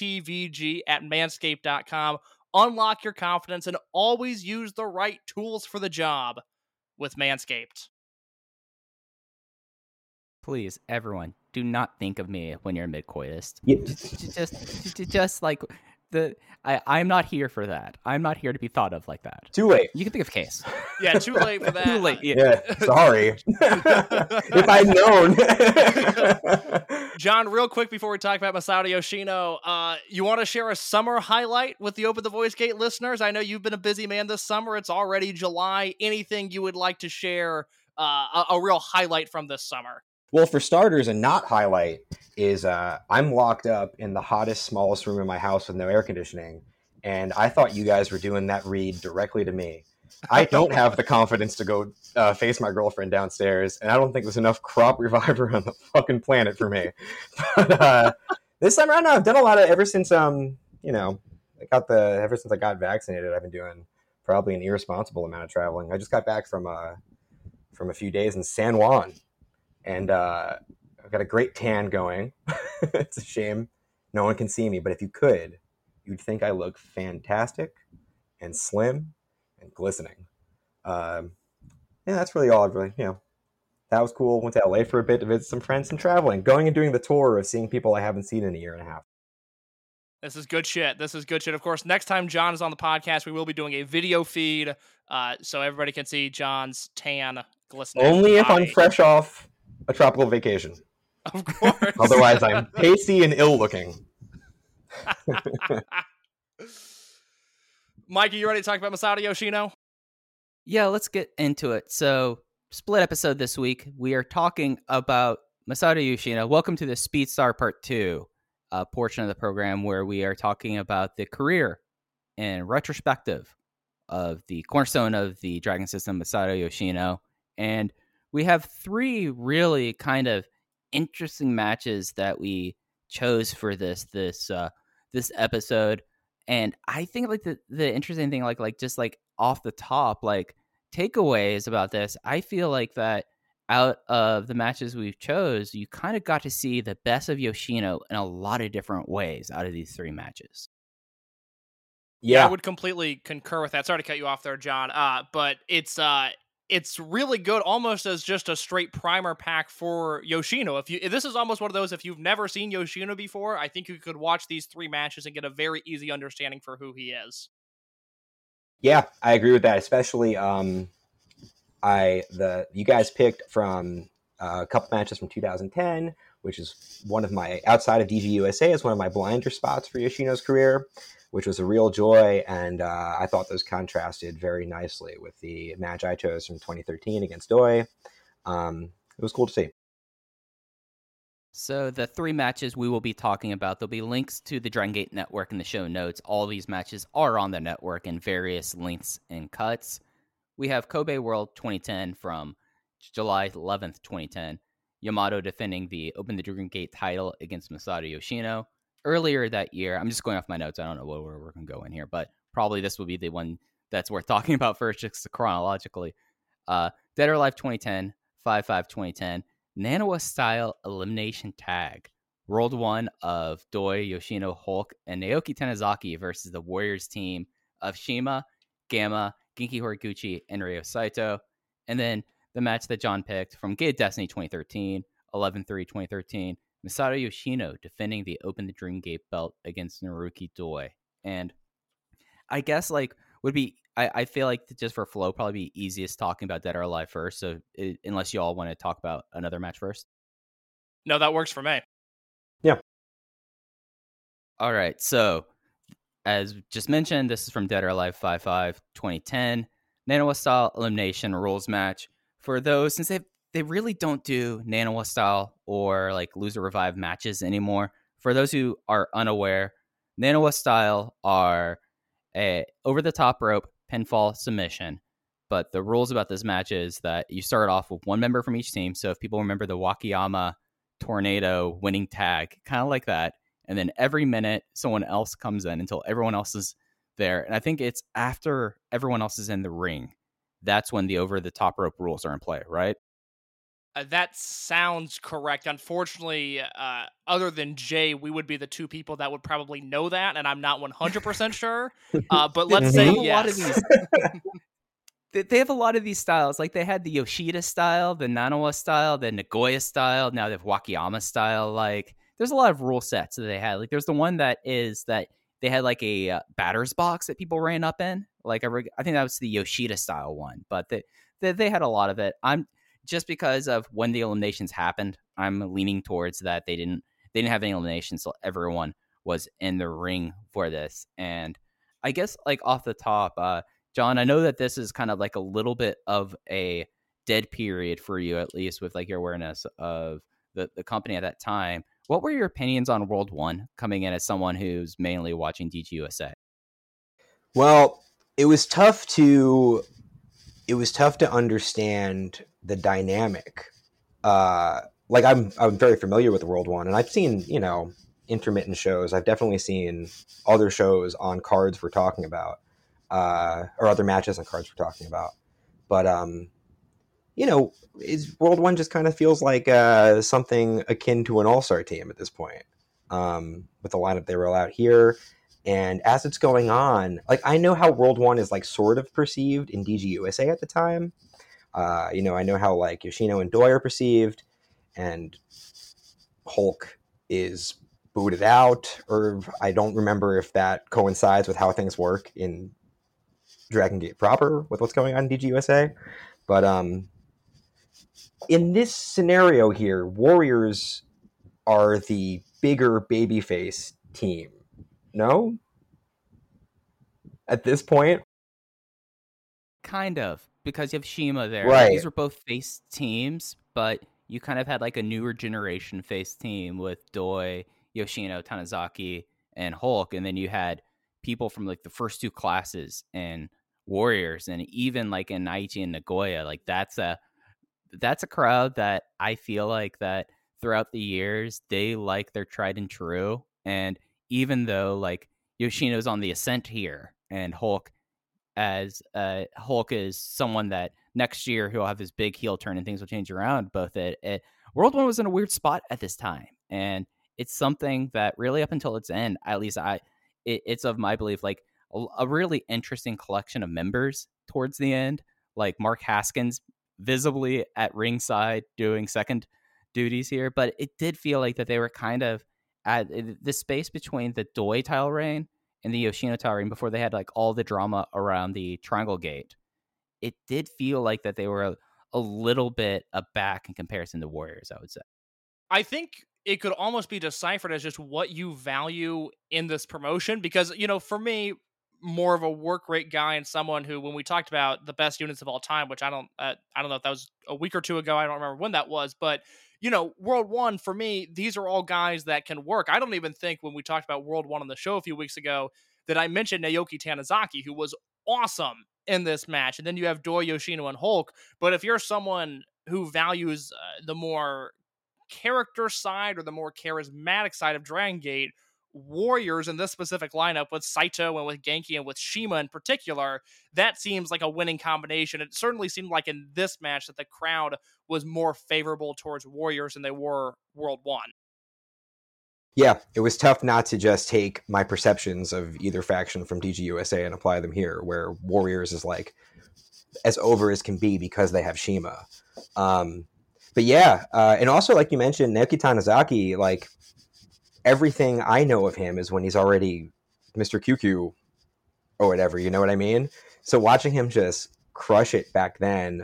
OTVG at manscaped.com. Unlock your confidence and always use the right tools for the job with Manscaped. Please, everyone, do not think of me when you're mid-coitus. Yeah. Just like... I'm not here for that. I'm not here to be thought of like that. Too late. You can think of Case. Yeah, too late for that. Too late. Yeah, sorry. If I'd known. John, real quick before we talk about Masato Yoshino, you want to share a summer highlight with the Open the Voice Gate listeners? I know you've been a busy man this summer. It's already July. Anything you would like to share, a real highlight from this summer? Well, for starters, a not highlight is I'm locked up in the hottest, smallest room in my house with no air conditioning, and I thought you guys were doing that read directly to me. I don't have the confidence to go face my girlfriend downstairs, and I don't think there's enough Crop Reviver on the fucking planet for me. But this summer, I don't know, I've done a lot of, ever since ever since I got vaccinated, I've been doing probably an irresponsible amount of traveling. I just got back from a few days in San Juan. And I've got a great tan going. It's a shame no one can see me, but if you could, you'd think I look fantastic and slim and glistening. Yeah, that's really all I've really, that was cool. Went to LA for a bit to visit some friends and traveling, going and doing the tour of seeing people I haven't seen in a year and a half. This is good shit. Of course, next time John is on the podcast, we will be doing a video feed so everybody can see John's tan, glistening Only if body. I'm fresh off a tropical vacation. Of course. Otherwise, I'm pasty and ill-looking. Mike, are you ready to talk about Masato Yoshino? Yeah, let's get into it. So, split episode this week. We are talking about Masato Yoshino. Welcome to the Speedstar Part 2 portion of the program where we are talking about the career and retrospective of the cornerstone of the Dragon System, Masato Yoshino. And we have 3 really kind of interesting matches that we chose for this episode. And I think like the interesting thing, like just like off the top, like takeaways about this, I feel like that out of the matches we've chose, you kind of got to see the best of Yoshino in a lot of different ways out of these 3 matches. Yeah, I would completely concur with that. Sorry to cut you off there, John. But it's really good, almost as just a straight primer pack for Yoshino. If this is almost one of those, if you've never seen Yoshino before, I think you could watch these 3 matches and get a very easy understanding for who he is. Yeah, I agree with that. Especially, you guys picked from a couple matches from 2010, which is one of my, outside of DGUSA, is one of my blinder spots for Yoshino's career, which was a real joy, and I thought those contrasted very nicely with the match I chose from 2013 against Doi. It was cool to see. So the 3 matches we will be talking about, there'll be links to the Dragon Gate network in the show notes. All these matches are on the network in various lengths and cuts. We have Kobe World 2010 from July 11th, 2010. Yamato defending the Open the Dragon Gate title against Masato Yoshino. Earlier that year, I'm just going off my notes. I don't know where we're going to go in here, but probably this will be the one that's worth talking about first, just chronologically. Dead or Alive 2010, 5-5 2010, Nanawa style elimination tag. World 1 of Doi, Yoshino, Hulk, and Naoki Tanizaki versus the Warriors team of Shima, Gamma, Genki Horiguchi, and Ryo Saito. And then the match that John picked from Gate of Destiny 2013, 11-3 2013, Masato Yoshino defending the Open the Dream Gate belt against Naruki Doi. And I guess like would be, I feel like just for flow, probably be easiest talking about Dead or Alive first. So unless you all want to talk about another match first. No, that works for me. Yeah. All right. So as just mentioned, this is from Dead or Alive 5-5 2010, Nanawa style elimination rules match. For those, since they really don't do Nanawa style or like loser revive matches anymore. For those who are unaware, Nanawa style are a over the top rope pinfall submission. But the rules about this match is that you start off with 1 member from each team. So if people remember the Wakayama tornado winning tag, kind of like that. And then every minute someone else comes in until everyone else is there. And I think it's after everyone else is in the ring. That's when the over the top rope rules are in play, right? That sounds correct. Unfortunately, other than Jay, we would be the 2 people that would probably know that, and I'm not 100% sure. But let's say yes. They have a lot of these styles. Like they had the Yoshida style, the Nanawa style, the Nagoya style. Now they have Wakayama style. Like there's a lot of rule sets that they had. Like there's the one that is that they had like a batter's box that people ran up in. Like I think that was the Yoshida style one. But they had a lot of it. I'm just because of when the eliminations happened, I'm leaning towards that they didn't have any eliminations, so everyone was in the ring for this. And I guess like off the top, John, I know that this is kind of like a little bit of a dead period for you, at least with like your awareness of the company at that time. What were your opinions on World 1 coming in as someone who's mainly watching DGUSA? Well, it was tough to understand the dynamic. Like I'm very familiar with World 1, and I've seen, intermittent shows. I've definitely seen other shows on cards we're talking about, or other matches on cards we're talking about. But is World 1 just kind of feels like something akin to an all-star team at this point, with the lineup they roll out here. And as it's going on, like I know how World 1 is like sort of perceived in DGUSA at the time. I know how like Yoshino and Doi are perceived, and Hulk is booted out, or I don't remember if that coincides with how things work in Dragon Gate proper with what's going on in DGUSA. But in this scenario here, Warriors are the bigger babyface team. No? At this point? Kind of. because you have Shima there. Right. These were both face teams, but you kind of had like a newer generation face team with Doi, Yoshino, Tanizaki, and Hulk, and then you had people from like the first two classes and Warriors, and even like in Aichi and Nagoya. Like that's a crowd that I feel like that throughout the years they like their tried and true. And even though like Yoshino's on the ascent here, and Hulk is someone that next year he'll have his big heel turn and things will change around. Both at World 1 was in a weird spot at this time, and it's something that really up until its end, at least it's of my belief, like a really interesting collection of members towards the end, like Mark Haskins visibly at ringside doing second duties here. But it did feel like that they were kind of at the space between the Doi title reign and the Yoshino title reign before they had like all the drama around the Triangle Gate. It did feel like that they were a little bit aback in comparison to Warriors, I would say. I think it could almost be deciphered as just what you value in this promotion, because, you know, for me, more of a work rate guy and someone who, when we talked about the best units of all time, which I don't know if that was a week or two ago, I don't remember when that was, but you know, World 1 for me, these are all guys that can work. I don't even think when we talked about World 1 on the show a few weeks ago that I mentioned Naoki Tanizaki, who was awesome in this match. And then you have Doi, Yoshino, and Hulk. But if you're someone who values the more character side or the more charismatic side of Dragon Gate, Warriors in this specific lineup with Saito and with Genki and with Shima in particular, that seems like a winning combination. It certainly seemed like in this match that the crowd was more favorable towards Warriors than they were World 1. Yeah, it was tough not to just take my perceptions of either faction from DGUSA and apply them here, where Warriors is like as over as can be because they have Shima. But yeah, and also like you mentioned, Naoki Tanizaki, like everything I know of him is when he's already Mr. QQ or whatever, you know what I mean? So watching him just crush it back then,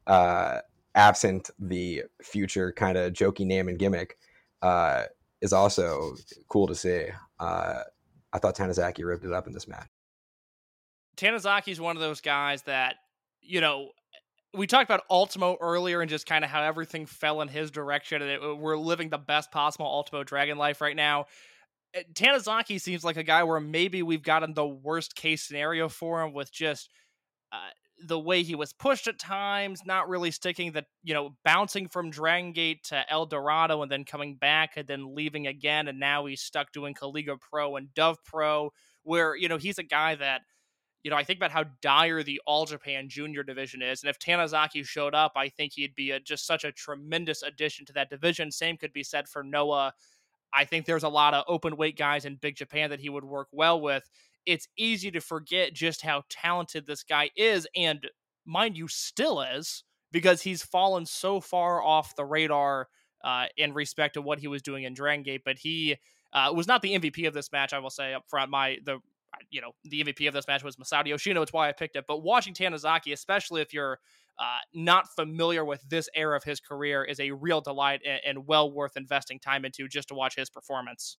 absent the future kind of jokey name and gimmick, is also cool to see. I thought Tanizaki ripped it up in this match. Tanizaki is one of those guys that, you know, we talked about Ultimo earlier and just kind of how everything fell in his direction, and we're living the best possible Ultimo Dragon life right now. Tanizaki seems like a guy where maybe we've gotten the worst case scenario for him with just the way he was pushed at times, not really sticking, that, you know, bouncing from Dragon Gate to El Dorado and then coming back and then leaving again. And now he's stuck doing Kaliga Pro and Dove Pro, where, you know, he's a guy that, you know, I think about how dire the All Japan Junior division is. And if Tanizaki showed up, I think he'd be just such a tremendous addition to that division. Same could be said for Noah. I think there's a lot of open weight guys in Big Japan that he would work well with. It's easy to forget just how talented this guy is, and mind you, still is, because he's fallen so far off the radar in respect to what he was doing in Dragon Gate. But he was not the MVP of this match, I will say up front. The MVP of this match was Masato Yoshino. It's why I picked it. But watching Tanizaki, especially if you're not familiar with this era of his career, is a real delight and well worth investing time into just to watch his performance.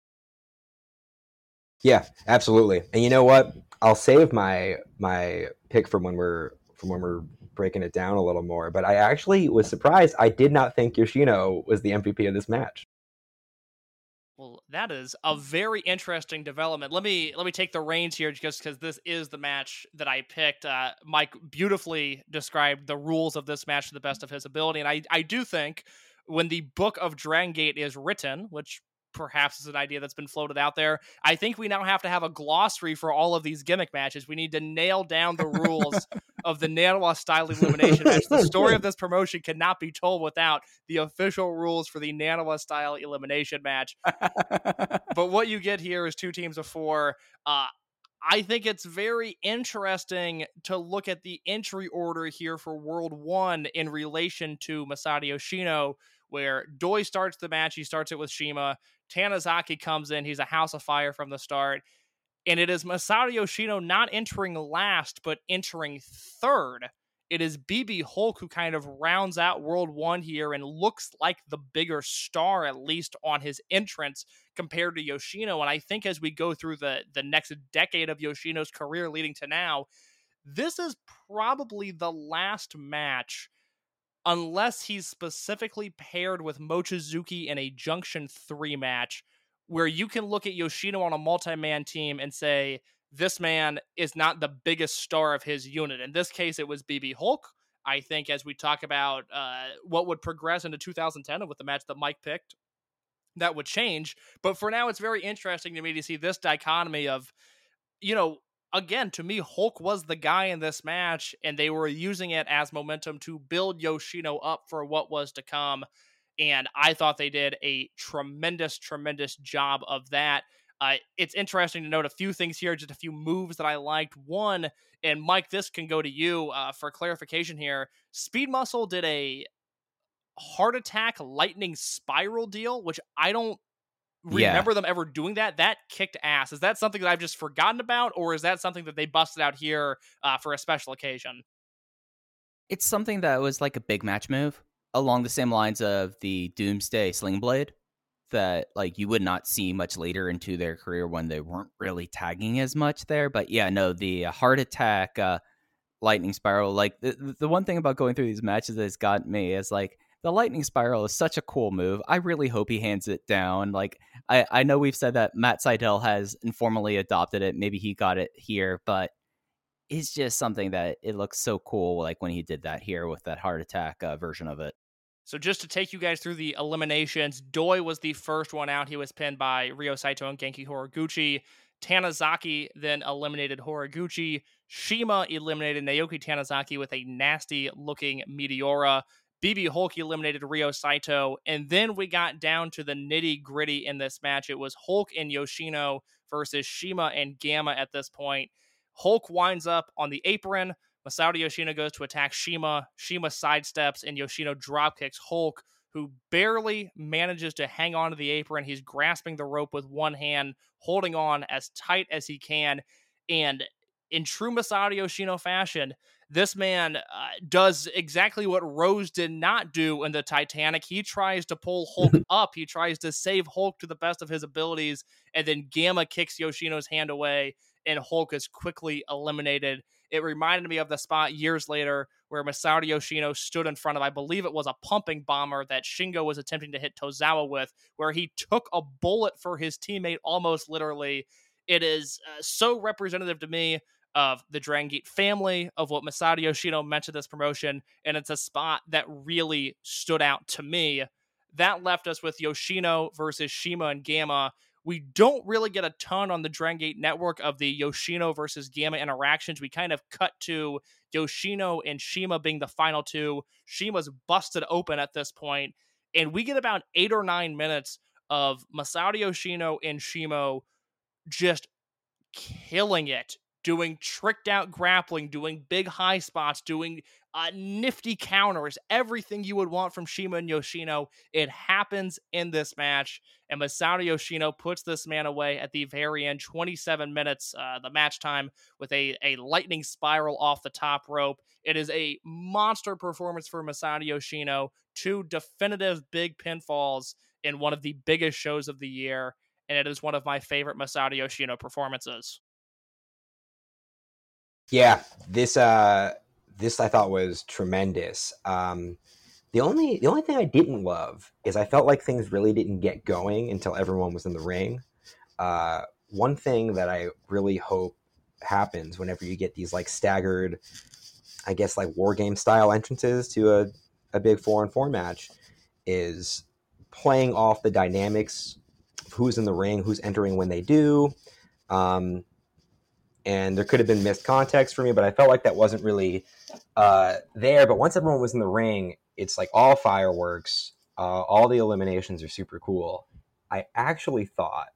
Yeah, absolutely. And you know what? I'll save my pick from when we're breaking it down a little more. But I actually was surprised. I did not think Yoshino was the MVP of this match. Well, that is a very interesting development. Let me take the reins here, just because this is the match that I picked. Mike beautifully described the rules of this match to the best of his ability, and I do think when the book of Dragon Gate is written, which perhaps is an idea that's been floated out there, I think we now have to have a glossary for all of these gimmick matches. We need to nail down the rules of the Nanawa style elimination match. The story of this promotion cannot be told without the official rules for the Nanawa style elimination match. But what you get here is 2 teams of 4. I think it's very interesting to look at the entry order here for World 1 in relation to Masato Yoshino, where Doi starts the match. He starts it with Shima. Tanizaki comes in. He's a house of fire from the start. And it is Masato Yoshino not entering last, but entering third. It is BB Hulk who kind of rounds out World 1 here and looks like the bigger star, at least on his entrance, compared to Yoshino. And I think as we go through the next decade of Yoshino's career leading to now, this is probably the last match, unless he's specifically paired with Mochizuki in a Junction 3 match, where you can look at Yoshino on a multi-man team and say, this man is not the biggest star of his unit. In this case, it was BB Hulk. I think as we talk about what would progress into 2010 and with the match that Mike picked, that would change. But for now, it's very interesting to me to see this dichotomy of, again, to me, Hulk was the guy in this match, and they were using it as momentum to build Yoshino up for what was to come. And I thought they did a tremendous, tremendous job of that. It's interesting to note a few things here, just a few moves that I liked. One, and Mike, this can go to you for clarification here. Speed Muscle did a heart attack lightning spiral deal, which I don't remember them ever doing that. That kicked ass. Is that something that I've just forgotten about, or is that something that they busted out here for a special occasion? It's something that was like a big match move along the same lines of the Doomsday Sling Blade that like you would not see much later into their career when they weren't really tagging as much there. But yeah, no, the heart attack lightning spiral, like the one thing about going through these matches that's got me is like the lightning spiral is such a cool move. I really hope he hands it down. Like I know we've said that Matt Sydal has informally adopted it. Maybe he got it here, but it's just something that it looks so cool. Like when he did that here with that heart attack version of it. So just to take you guys through the eliminations, Doi was the first one out. He was pinned by Ryo Saito and Genki Horiguchi. Tanizaki then eliminated Horiguchi. Shima eliminated Naoki Tanizaki with a nasty-looking Meteora. BB Hulk eliminated Ryo Saito. And then we got down to the nitty-gritty in this match. It was Hulk and Yoshino versus Shima and Gamma at this point. Hulk winds up on the apron. Masato Yoshino goes to attack Shima. Shima sidesteps, and Yoshino dropkicks Hulk, who barely manages to hang on to the apron. He's grasping the rope with one hand, holding on as tight as he can. And in true Masato Yoshino fashion, this man does exactly what Rose did not do in the Titanic. He tries to pull Hulk up. He tries to save Hulk to the best of his abilities, and then Gamma kicks Yoshino's hand away, and Hulk is quickly eliminated. It reminded me of the spot years later where Masato Yoshino stood in front of, I believe it was a pumping bomber that Shingo was attempting to hit Tozawa with, where he took a bullet for his teammate almost literally. It is so representative to me of the Dragon Gate family, of what Masato Yoshino meant to this promotion, and it's a spot that really stood out to me. That left us with Yoshino versus Shima and Gamma. We don't really get a ton on the Dragon Gate network of the Yoshino versus Gamma interactions. We kind of cut to Yoshino and Shima being the final two. Shima's busted open at this point, and we get about 8 or 9 minutes of Masato Yoshino and Shima just killing it, doing tricked out grappling, doing big high spots, doing nifty counters, everything you would want from Shima and Yoshino. It happens in this match, and Masato Yoshino puts this man away at the very end, 27 minutes, the match time, with a lightning spiral off the top rope. It is a monster performance for Masato Yoshino, 2 definitive big pinfalls in one of the biggest shows of the year, and it is one of my favorite Masato Yoshino performances. Yeah, this I thought was tremendous. The only thing I didn't love is I felt like things really didn't get going until everyone was in the ring. One thing that I really hope happens whenever you get these like staggered, I guess like war game style entrances to a big 4-on-4 match is playing off the dynamics of who's in the ring, who's entering when they do. And there could have been missed context for me, but I felt like that wasn't really there. But once everyone was in the ring, it's like all fireworks. All the eliminations are super cool. I actually thought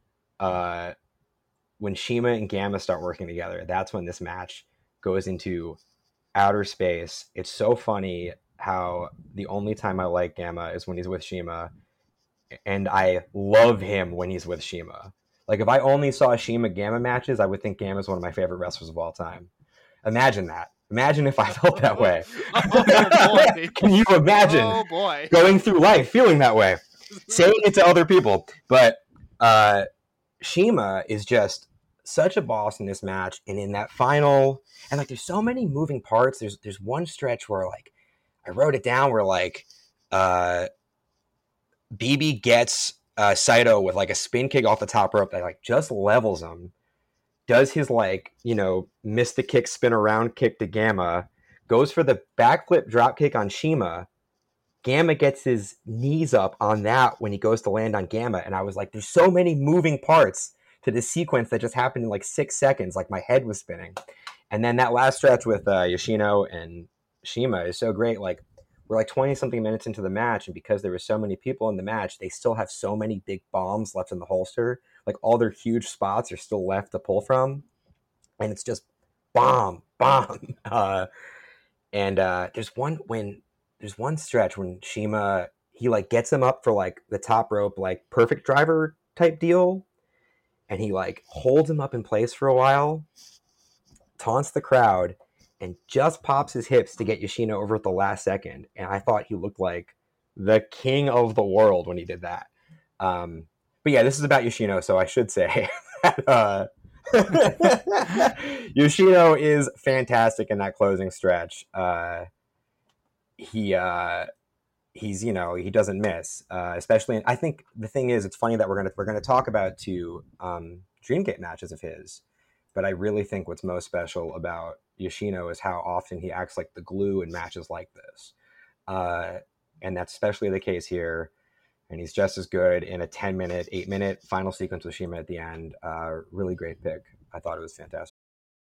when Shima and Gamma start working together, that's when this match goes into outer space. It's so funny how the only time I like Gamma is when he's with Shima, and I love him when he's with Shima. Like, if I only saw Shima Gamma matches, I would think Gamma's one of my favorite wrestlers of all time. Imagine that. Imagine if I felt that way. Oh, boy. Can you imagine going through life feeling that way? Saying it to other people. But Shima is just such a boss in this match, and in that final, and like there's so many moving parts. There's one stretch where like I wrote it down where like BB gets Saito with like a spin kick off the top rope that like just levels him, does his like, you know, miss the kick, spin around kick to Gamma, goes for the backflip drop kick on Shima. Gamma gets his knees up on that when he goes to land on Gamma, and I was like, there's so many moving parts to this sequence that just happened in like 6 seconds. Like my head was spinning. And then that last stretch with Yoshino and Shima is so great. Like we're like 20 something minutes into the match, and because there were so many people in the match, they still have so many big bombs left in the holster. Like all their huge spots are still left to pull from, and it's just bomb. And there's one stretch when Shima, he like gets him up for like the top rope, like perfect driver type deal, and he like holds him up in place for a while, taunts the crowd, and just pops his hips to get Yoshino over at the last second. And I thought he looked like the king of the world when he did that. But yeah, this is about Yoshino, so I should say that Yoshino is fantastic in that closing stretch. He's, you know, he doesn't miss, especially. I think the thing is, it's funny that we're gonna talk about 2 Dreamgate matches of his, but I really think what's most special about Yoshino is how often he acts like the glue in matches like this, and that's especially the case here. And he's just as good in a 10-minute, 8-minute final sequence with Shima at the end. Really great pick. I thought it was fantastic.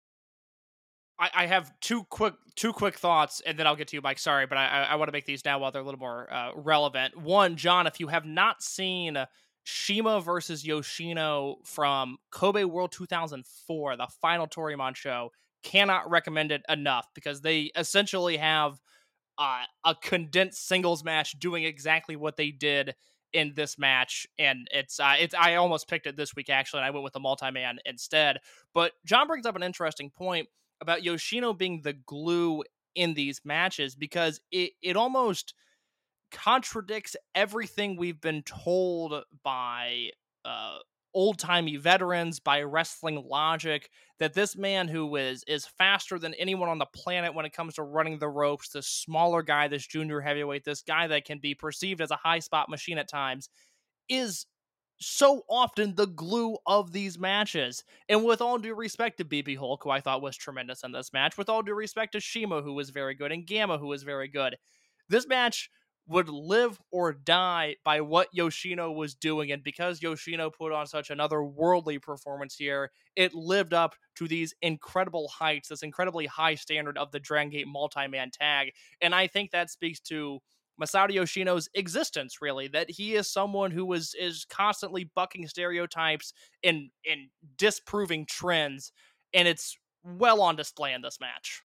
I have two quick thoughts, and then I'll get to you, Mike. Sorry, but I want to make these now while they're a little more relevant. One, John, if you have not seen Shima versus Yoshino from Kobe World 2004, the final Toryumon show, cannot recommend it enough, because they essentially have a condensed singles match doing exactly what they did in this match, and it's I almost picked it this week actually, and I went with the multi-man instead. But John brings up an interesting point about Yoshino being the glue in these matches, because it almost contradicts everything we've been told by old-timey veterans, by wrestling logic, that this man who is faster than anyone on the planet when it comes to running the ropes, this smaller guy, this junior heavyweight, this guy that can be perceived as a high spot machine at times, is so often the glue of these matches. And with all due respect to BB Hulk, who I thought was tremendous in this match, with all due respect to Shima, who was very good, and Gamma, who was very good, this match would live or die by what Yoshino was doing. And because Yoshino put on such another worldly performance here, it lived up to these incredible heights, this incredibly high standard of the Dragon Gate multi-man tag. And I think that speaks to Masato Yoshino's existence, really, that he is someone who is constantly bucking stereotypes and disproving trends, and it's well on display in this match.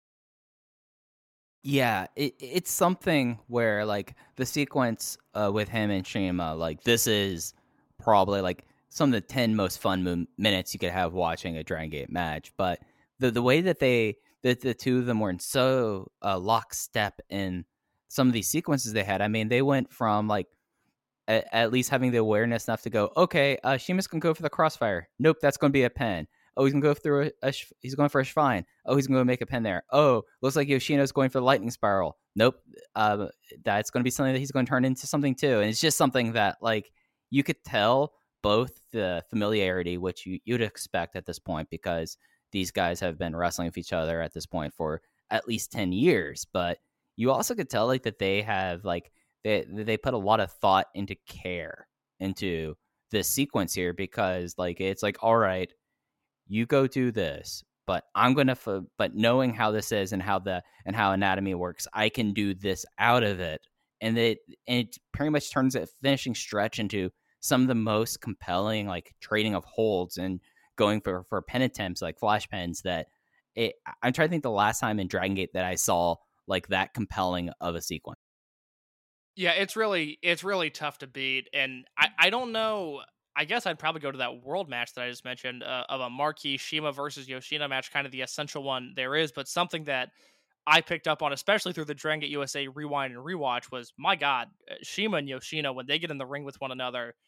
Yeah, it's something where like the sequence with him and Shima, like this is probably like some of the 10 most fun minutes you could have watching a Dragon Gate match. But the way that the two of them were in so lockstep in some of these sequences they had. I mean, they went from like at least having the awareness enough to go, okay, Shima's gonna go for the crossfire. Nope, that's gonna be a pin. Oh, he's gonna go through he's going for a Schwein. Oh, he's gonna make a pin there. Oh, looks like Yoshino's going for the lightning spiral. Nope, that's gonna be something that he's gonna turn into something too. And it's just something that like you could tell both the familiarity, which you'd expect at this point, because these guys have been wrestling with each other at this point for at least 10 years. But you also could tell like that they have like they put a lot of thought into care into this sequence here, because like it's like, all right, you go do this, but I'm gonna but knowing how this is and how anatomy works, I can do this out of it. And it pretty much turns a finishing stretch into some of the most compelling like trading of holds and going for pin attempts like flash pins that I'm trying to think the last time in Dragon Gate that I saw like that compelling of a sequence. Yeah, it's really tough to beat. And I don't know, I guess I'd probably go to that world match that I just mentioned of a marquee Shima versus Yoshino match, kind of the essential one there is. But something that I picked up on, especially through the Dragon Gate USA Rewind and Rewatch, was, my God, Shima and Yoshino, when they get in the ring with one another,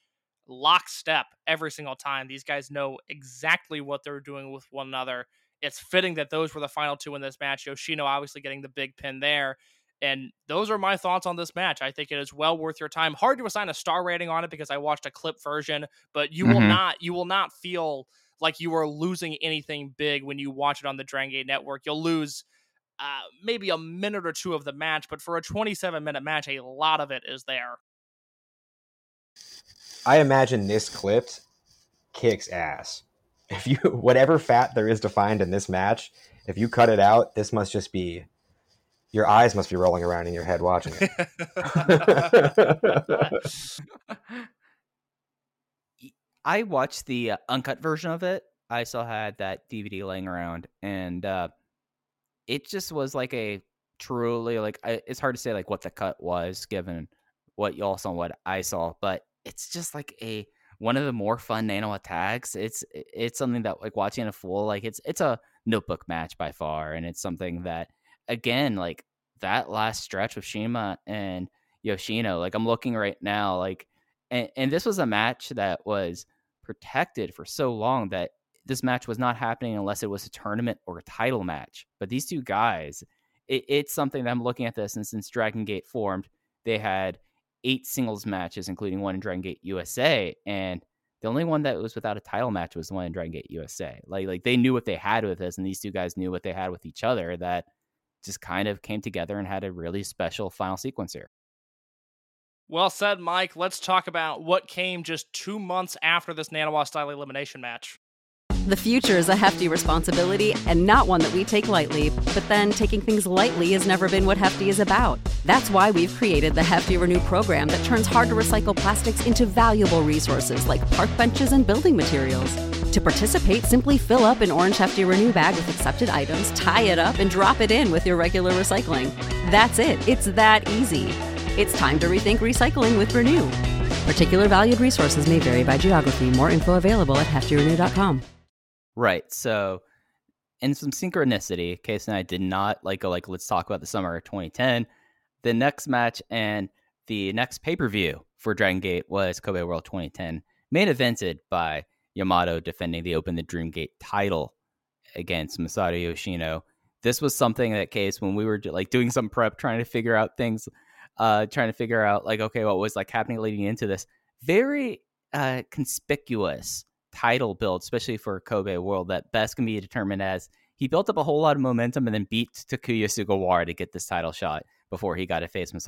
lockstep every single time. These guys know exactly what they're doing with one another. It's fitting that those were the final two in this match. Yoshino obviously getting the big pin there. And those are my thoughts on this match. I think it is well worth your time. Hard to assign a star rating on it because I watched a clip version, but you will not feel like you are losing anything big when you watch it on the Dragon Gate Network. You'll lose maybe a minute or two of the match, but for a 27-minute match, a lot of it is there. I imagine this clip kicks ass. If you, whatever fat there is to find in this match, if you cut it out, this must just be, your eyes must be rolling around in your head watching it. I watched the uncut version of it. I still had that DVD laying around, and it just was like a truly, like, it's hard to say like what the cut was given what y'all saw and what I saw, but it's just like one of the more fun Nanawa tags. It's something that, like, watching a full, like, it's a notebook match by far, and it's something that, again, like that last stretch with Shima and Yoshino, like, I'm looking right now, like, and this was a match that was protected for so long that this match was not happening unless it was a tournament or a title match. But these two guys, it's something that I'm looking at this, and since Dragon Gate formed, they had 8 singles matches, including one in Dragon Gate USA, and the only one that was without a title match was the one in Dragon Gate USA. Like they knew what they had with this, and these two guys knew what they had with each other, that just kind of came together and had a really special final sequence here. Well said, Mike. Let's talk about what came just 2 months after this Nanawa-style elimination match. The future is a hefty responsibility and not one that we take lightly. But then taking things lightly has never been what Hefty is about. That's why we've created the Hefty Renew program that turns hard-to-recycle plastics into valuable resources like park benches and building materials. To participate, simply fill up an orange Hefty Renew bag with accepted items, tie it up, and drop it in with your regular recycling. That's it. It's that easy. It's time to rethink recycling with Renew. Particular valued resources may vary by geography. More info available at heftyrenew.com. Right. So, in some synchronicity, Case and I did not go let's talk about the summer of 2010. The next match and the next pay-per-view for Dragon Gate was Kobe World 2010, main evented by Yamato defending the Open the Dream Gate title against Masato Yoshino. This was something that, Case, when we were doing some prep, trying to figure out things, okay, what was happening leading into this, very conspicuous title build, especially for Kobe World, that best can be determined as he built up a whole lot of momentum and then beat Takuya Sugawara to get this title shot before he got to face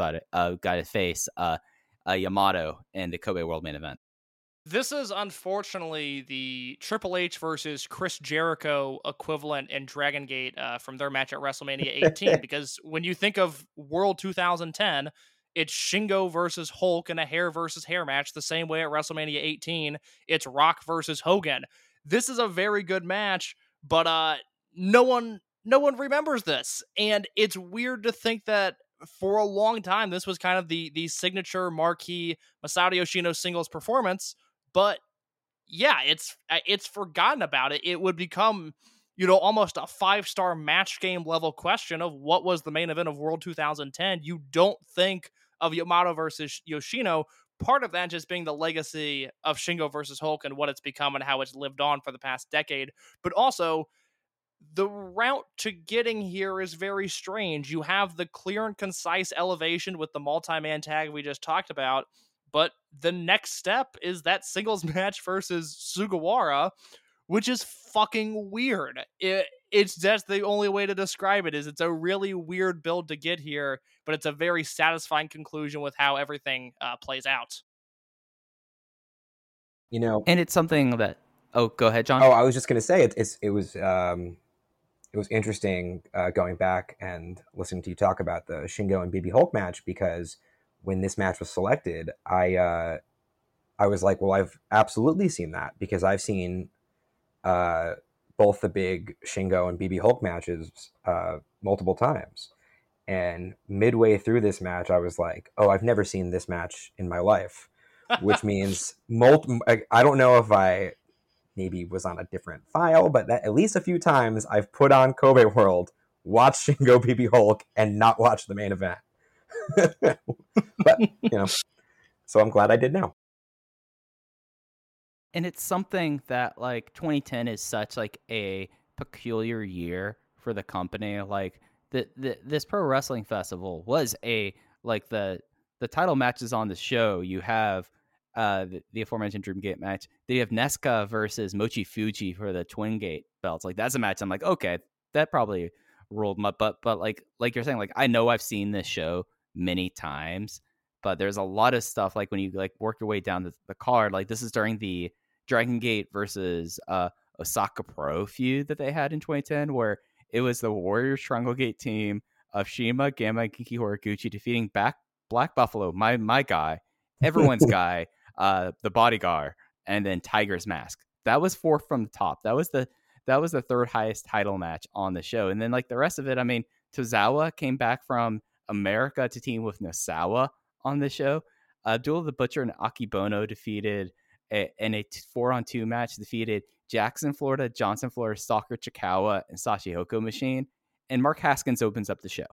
Yamato in the Kobe World main event. This is unfortunately the Triple H versus Chris Jericho equivalent in Dragon Gate from their match at WrestleMania 18, because when you think of World 2010, it's Shingo versus Hulk in a hair versus hair match, the same way at WrestleMania 18, it's Rock versus Hogan. This is a very good match, but no one remembers this. And it's weird to think that for a long time, this was kind of the signature marquee Masato Yoshino singles performance. But yeah, it's forgotten about it. It would become, almost a 5-star match game level question of what was the main event of World 2010. You don't think of Yamato versus Yoshino, part of that just being the legacy of Shingo versus Hulk and what it's become and how it's lived on for the past decade. But also, the route to getting here is very strange. You have the clear and concise elevation with the multi-man tag we just talked about, but the next step is that singles match versus Sugawara, which is fucking weird. That's the only way to describe it. It's a really weird build to get here, but it's a very satisfying conclusion with how everything plays out. And it's something that. Oh, go ahead, John. Oh, I was just going to say it was interesting going back and listening to you talk about the Shingo and BB Hulk match, because when this match was selected, I was like, well, I've absolutely seen that, because I've seen both the big Shingo and BB Hulk matches multiple times. And midway through this match, I was like, oh, I've never seen this match in my life, which means I don't know if I maybe was on a different file, but at least a few times I've put on Kobe World, watched Shingo BB Hulk, and not watched the main event. But, so I'm glad I did now. And it's something that like 2010 is such like a peculiar year for the company. Like this pro wrestling festival was like the title matches on the show. You have the aforementioned Dream Gate match. Then you have Nesca versus Mochi Fuji for the Twin Gate belts. Like that's a match I'm like, okay, that probably rolled my butt. But like you're saying, like I know I've seen this show many times, but there's a lot of stuff like when you like work your way down the card. Like this is during the Dragon Gate versus Osaka Pro feud that they had in 2010, where it was the Warriors Triangle Gate team of Shima, Gamma, and Kiki Horiguchi defeating Black Buffalo, my guy, everyone's guy, the Bodyguard, and then Tiger's Mask. That was fourth from the top. That was the third highest title match on the show. And then like the rest of it, I mean, Tozawa came back from America to team with Nosawa on the show. Abdullah the Butcher and Akibono defeated in a 4-on-2 match, defeated Jackson, Florida, Johnson, Florida, Stalker Chikawa, and Sashihoko Machine. And Mark Haskins opens up the show.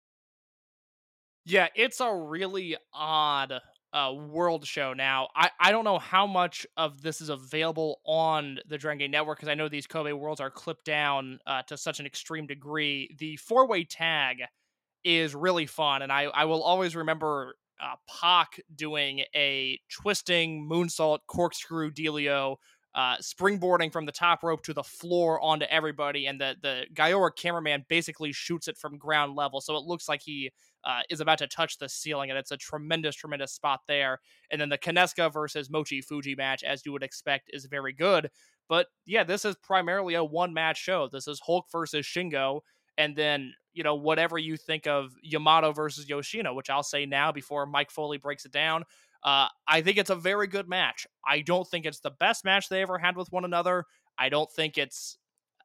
Yeah, it's a really odd world show now. I don't know how much of this is available on the Dragon Gate Network, because I know these Kobe Worlds are clipped down to such an extreme degree. The 4-way tag is really fun, and I will always remember Pac doing a twisting moonsault corkscrew dealio, springboarding from the top rope to the floor onto everybody, and the Gaiora cameraman basically shoots it from ground level, so it looks like he is about to touch the ceiling, and it's a tremendous spot there. And then the Kineska versus Mochi Fuji match, as you would expect, is very good. But yeah, this is primarily a one-match show. This is Hulk versus Shingo, and then, you know, whatever you think of Yamato versus Yoshino, which I'll say now before Mike Foley breaks it down. I think it's a very good match. I don't think it's the best match they ever had with one another. I don't think it's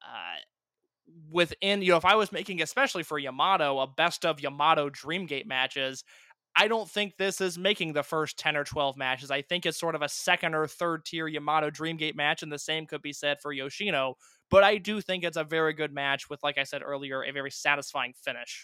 within, you know, if I was making, especially for Yamato, a best of Yamato Dreamgate matches, I don't think this is making the first 10 or 12 matches. I think it's sort of a second or third tier Yamato Dreamgate match, and the same could be said for Yoshino. But I do think it's a very good match with, like I said earlier, a very satisfying finish.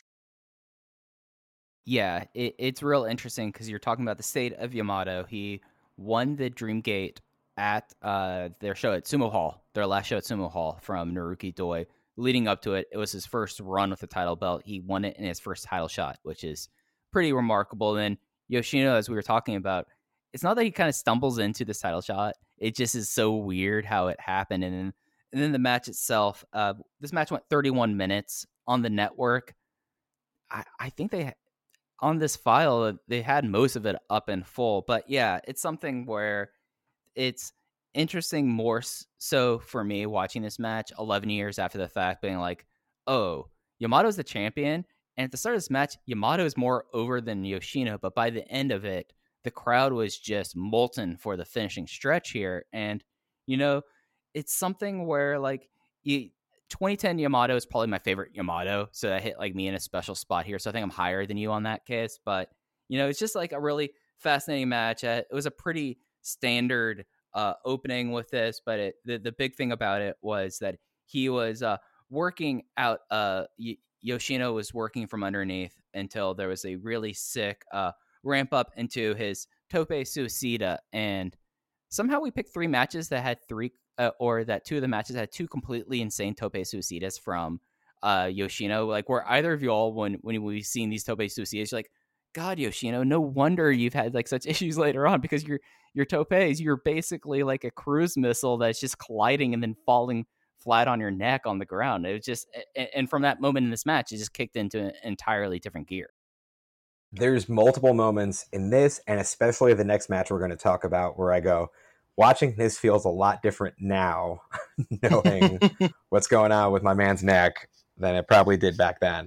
Yeah, it's real interesting because you're talking about the state of Yamato. He won the Dreamgate at their show at Sumo Hall, their last show at Sumo Hall from Naruki Doi. Leading up to it, it was his first run with the title belt. He won it in his first title shot, which is pretty remarkable. Then Yoshino, as we were talking about, it's not that he kind of stumbles into this title shot. It just is so weird how it happened. And then the match itself, this match went 31 minutes on the network. I think on this file, they had most of it up in full. But yeah, it's something where it's interesting more so for me watching this match 11 years after the fact, being like, oh, Yamato's the champion. And at the start of this match, Yamato is more over than Yoshino. But by the end of it, the crowd was just molten for the finishing stretch here. And, you know, it's something where like 2010 Yamato is probably my favorite Yamato. So that hit like me in a special spot here. So I think I'm higher than you on that case. But, you know, it's just like a really fascinating match. It was a pretty standard opening with this. But the big thing about it was that he was working out. Yoshino was working from underneath until there was a really sick ramp up into his Tope Suicida. And somehow we picked three matches that had or that two of the matches had two completely insane Tope Suicidas from Yoshino. Like, were either of y'all, when we've seen these Tope Suicidas, you're like, God, Yoshino, no wonder you've had like such issues later on, because your topes, you're basically like a cruise missile that's just colliding and then falling flat on your neck on the ground. It was just, and from that moment in this match, it just kicked into an entirely different gear. There's multiple moments in this, and especially the next match we're going to talk about, where I go, watching this feels a lot different now, knowing what's going on with my man's neck, than it probably did back then.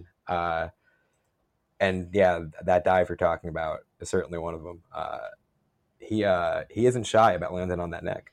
And yeah, that dive you're talking about is certainly one of them. He isn't shy about landing on that neck.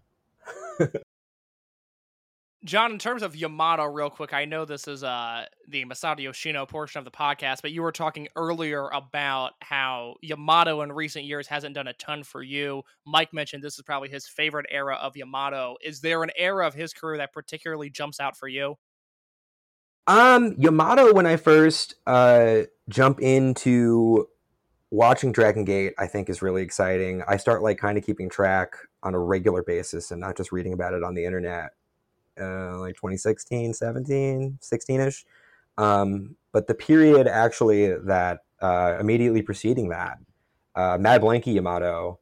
John, in terms of Yamato, real quick, I know this is the Masato Yoshino portion of the podcast, but you were talking earlier about how Yamato in recent years hasn't done a ton for you. Mike mentioned this is probably his favorite era of Yamato. Is there an era of his career that particularly jumps out for you? Yamato, when I first jump into watching Dragon Gate, I think, is really exciting. I start like kind of keeping track on a regular basis and not just reading about it on the internet, like 2016, 17, 16-ish. But the period actually that immediately preceding that, Mad Blankey Yamato,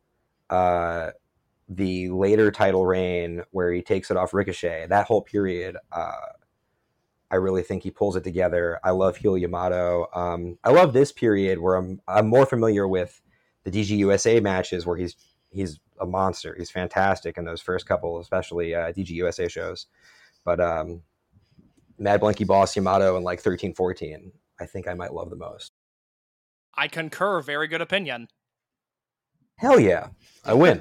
the later title reign where he takes it off Ricochet, that whole period, I really think he pulls it together. I love heel Yamato. I love this period where I'm more familiar with the DGUSA matches where he's a monster. He's fantastic in those first couple, especially DGUSA shows. But Mad Blanky Boss Yamato in like 13, 14, I think I might love the most. I concur. Very good opinion. Hell yeah, I win.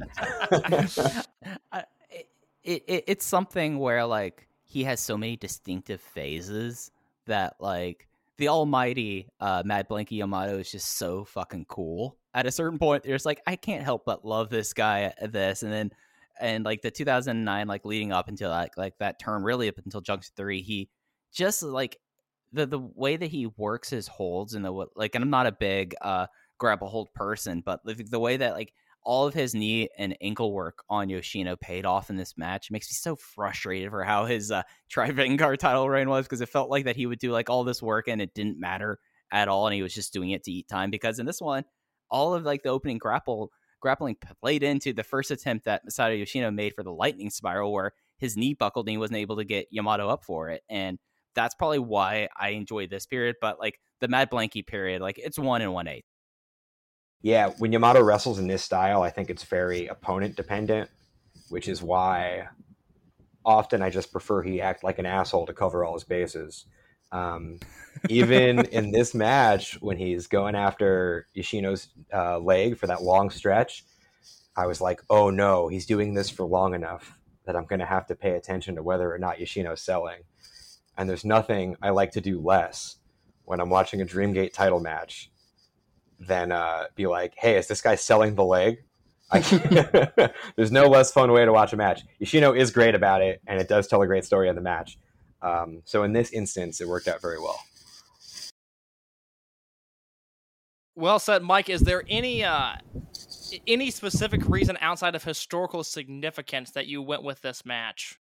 It's something where like he has so many distinctive phases that like the almighty Mad Blanky Yamato is just so fucking cool. At a certain point, there's like I can't help but love this guy at this, and like the 2009 like leading up until like that turn really up until Junction 3, he just like the way that he works his holds and the like, and I'm not a big grapple hold person, but the way that like all of his knee and ankle work on Yoshino paid off in this match makes me so frustrated for how his Tri-Vanguard title reign was, because it felt like that he would do like all this work and it didn't matter at all, and he was just doing it to eat time, because in this one, all of like the opening grappling played into the first attempt that Masato Yoshino made for the lightning spiral, where his knee buckled and he wasn't able to get Yamato up for it. And that's probably why I enjoy this period. But like the Mad Blanky period, like it's 1 1/8. Yeah, when Yamato wrestles in this style, I think it's very opponent dependent, which is why often I just prefer he act like an asshole to cover all his bases. Even in this match, when he's going after Yoshino's leg for that long stretch, I was like, oh no, he's doing this for long enough that I'm going to have to pay attention to whether or not Yoshino's selling. And there's nothing I like to do less when I'm watching a Dreamgate title match than be like, hey, is this guy selling the leg? There's no less fun way to watch a match. Yoshino is great about it, and it does tell a great story of the match. So in this instance, it worked out very well. Well said, Mike. Is there any specific reason outside of historical significance that you went with this match?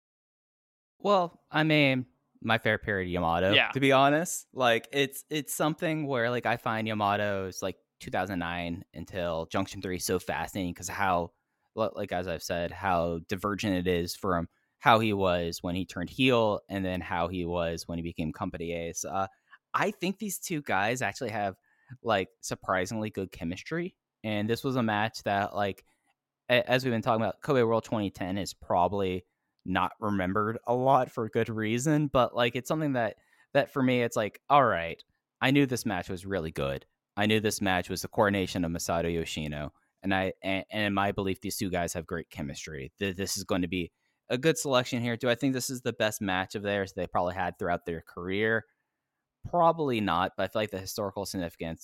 Well, I mean, my favorite period, Yamato, to be honest. Like, it's something where, like, I find Yamato's, like, 2009 until Junction 3 so fascinating because how, like, as I've said, how divergent it is from how he was when he turned heel and then how he was when he became company ace. I think these two guys actually have, like, surprisingly good chemistry. And this was a match that, like, as we've been talking about, Kobe World 2010 is probably not remembered a lot for good reason, but like it's something that for me it's like, all right, I knew this match was really good. I knew this match was the coronation of Masato Yoshino, and in my belief these two guys have great chemistry. This is going to be a good selection here. Do I think this is the best match of theirs they probably had throughout their career? Probably not, but I feel like the historical significance,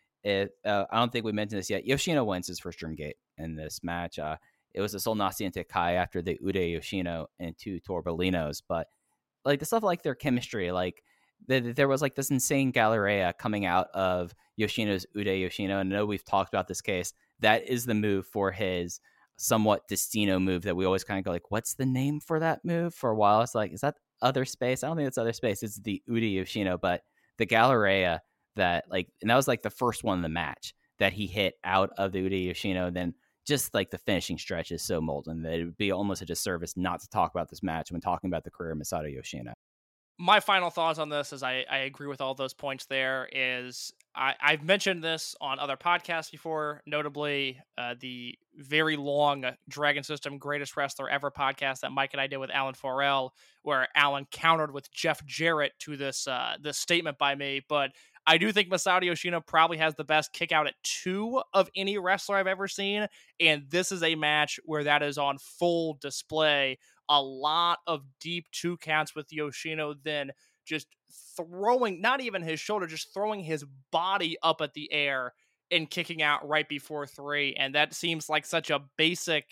I don't think we mentioned this yet. Yoshino wins his first Dreamgate in this match. It was a Sol Naciente Kai after the Ude Yoshino and 2 Torbellinos. But like the stuff like their chemistry, like there was like this insane Galleria coming out of Yoshino's Ude Yoshino. And I know we've talked about this case. That is the move for his somewhat Destino move that we always kind of go like, what's the name for that move? For a while, it's like, is that Other Space? I don't think it's Other Space. It's the Ude Yoshino. But the Galleria that like, and that was like the first one in the match that he hit out of the Ude Yoshino. Then just like the finishing stretch is so molten that it would be almost a disservice not to talk about this match when talking about the career of Masato Yoshino. My final thoughts on this is I agree with all those points there. Is I've mentioned this on other podcasts before, notably the very long Dragon System Greatest Wrestler Ever podcast that Mike and I did with Alan Forel, where Alan countered with Jeff Jarrett to this statement by me. But I do think Masato Yoshino probably has the best kick out at 2 of any wrestler I've ever seen. And this is a match where that is on full display. A lot of deep 2 counts with Yoshino, then just throwing, not even his shoulder, just throwing his body up at the air and kicking out right before 3. And that seems like such a basic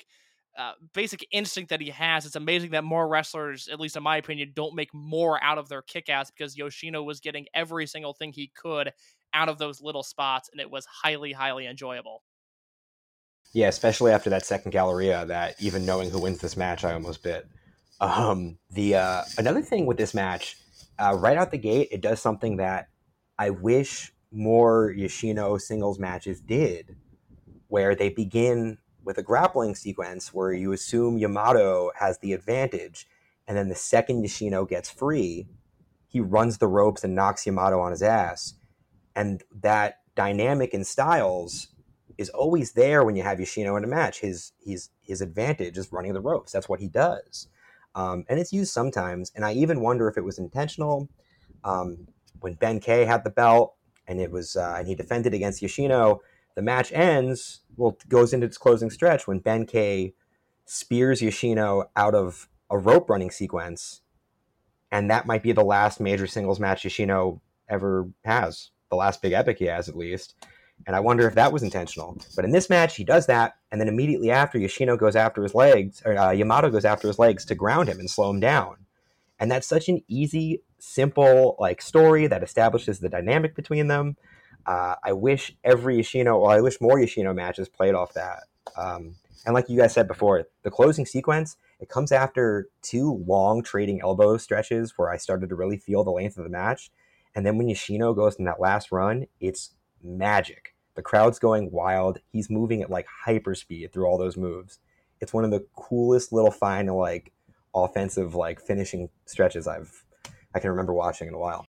instinct that he has. It's amazing that more wrestlers, at least in my opinion, don't make more out of their kickouts, because Yoshino was getting every single thing he could out of those little spots, and it was highly, highly enjoyable. Yeah, especially after that second Galleria, that even knowing who wins this match, I almost bit. Another thing with this match, right out the gate, it does something that I wish more Yoshino singles matches did, where they begin with a grappling sequence where you assume Yamato has the advantage, and then the second Yoshino gets free, he runs the ropes and knocks Yamato on his ass. And that dynamic in styles is always there when you have Yoshino in a match. His advantage is running the ropes. That's what he does. And it's used sometimes. And I even wonder if it was intentional. When Ben K had the belt and it was and he defended against Yoshino, the match ends, goes into its closing stretch when Ben K spears Yoshino out of a rope running sequence. And that might be the last major singles match Yoshino ever has. The last big epic he has, at least. And I wonder if that was intentional. But in this match, he does that, and then immediately after, Yoshino goes after his legs, or Yamato goes after his legs to ground him and slow him down. And that's such an easy, simple story that establishes the dynamic between them. I wish more Yoshino matches played off that. And like you guys said before, the closing sequence, it comes after 2 long trading elbow stretches where I started to really feel the length of the match. And then when Yoshino goes in that last run, it's magic. The crowd's going wild. He's moving at hyper speed through all those moves. It's one of the coolest little final offensive finishing stretches I can remember watching in a while.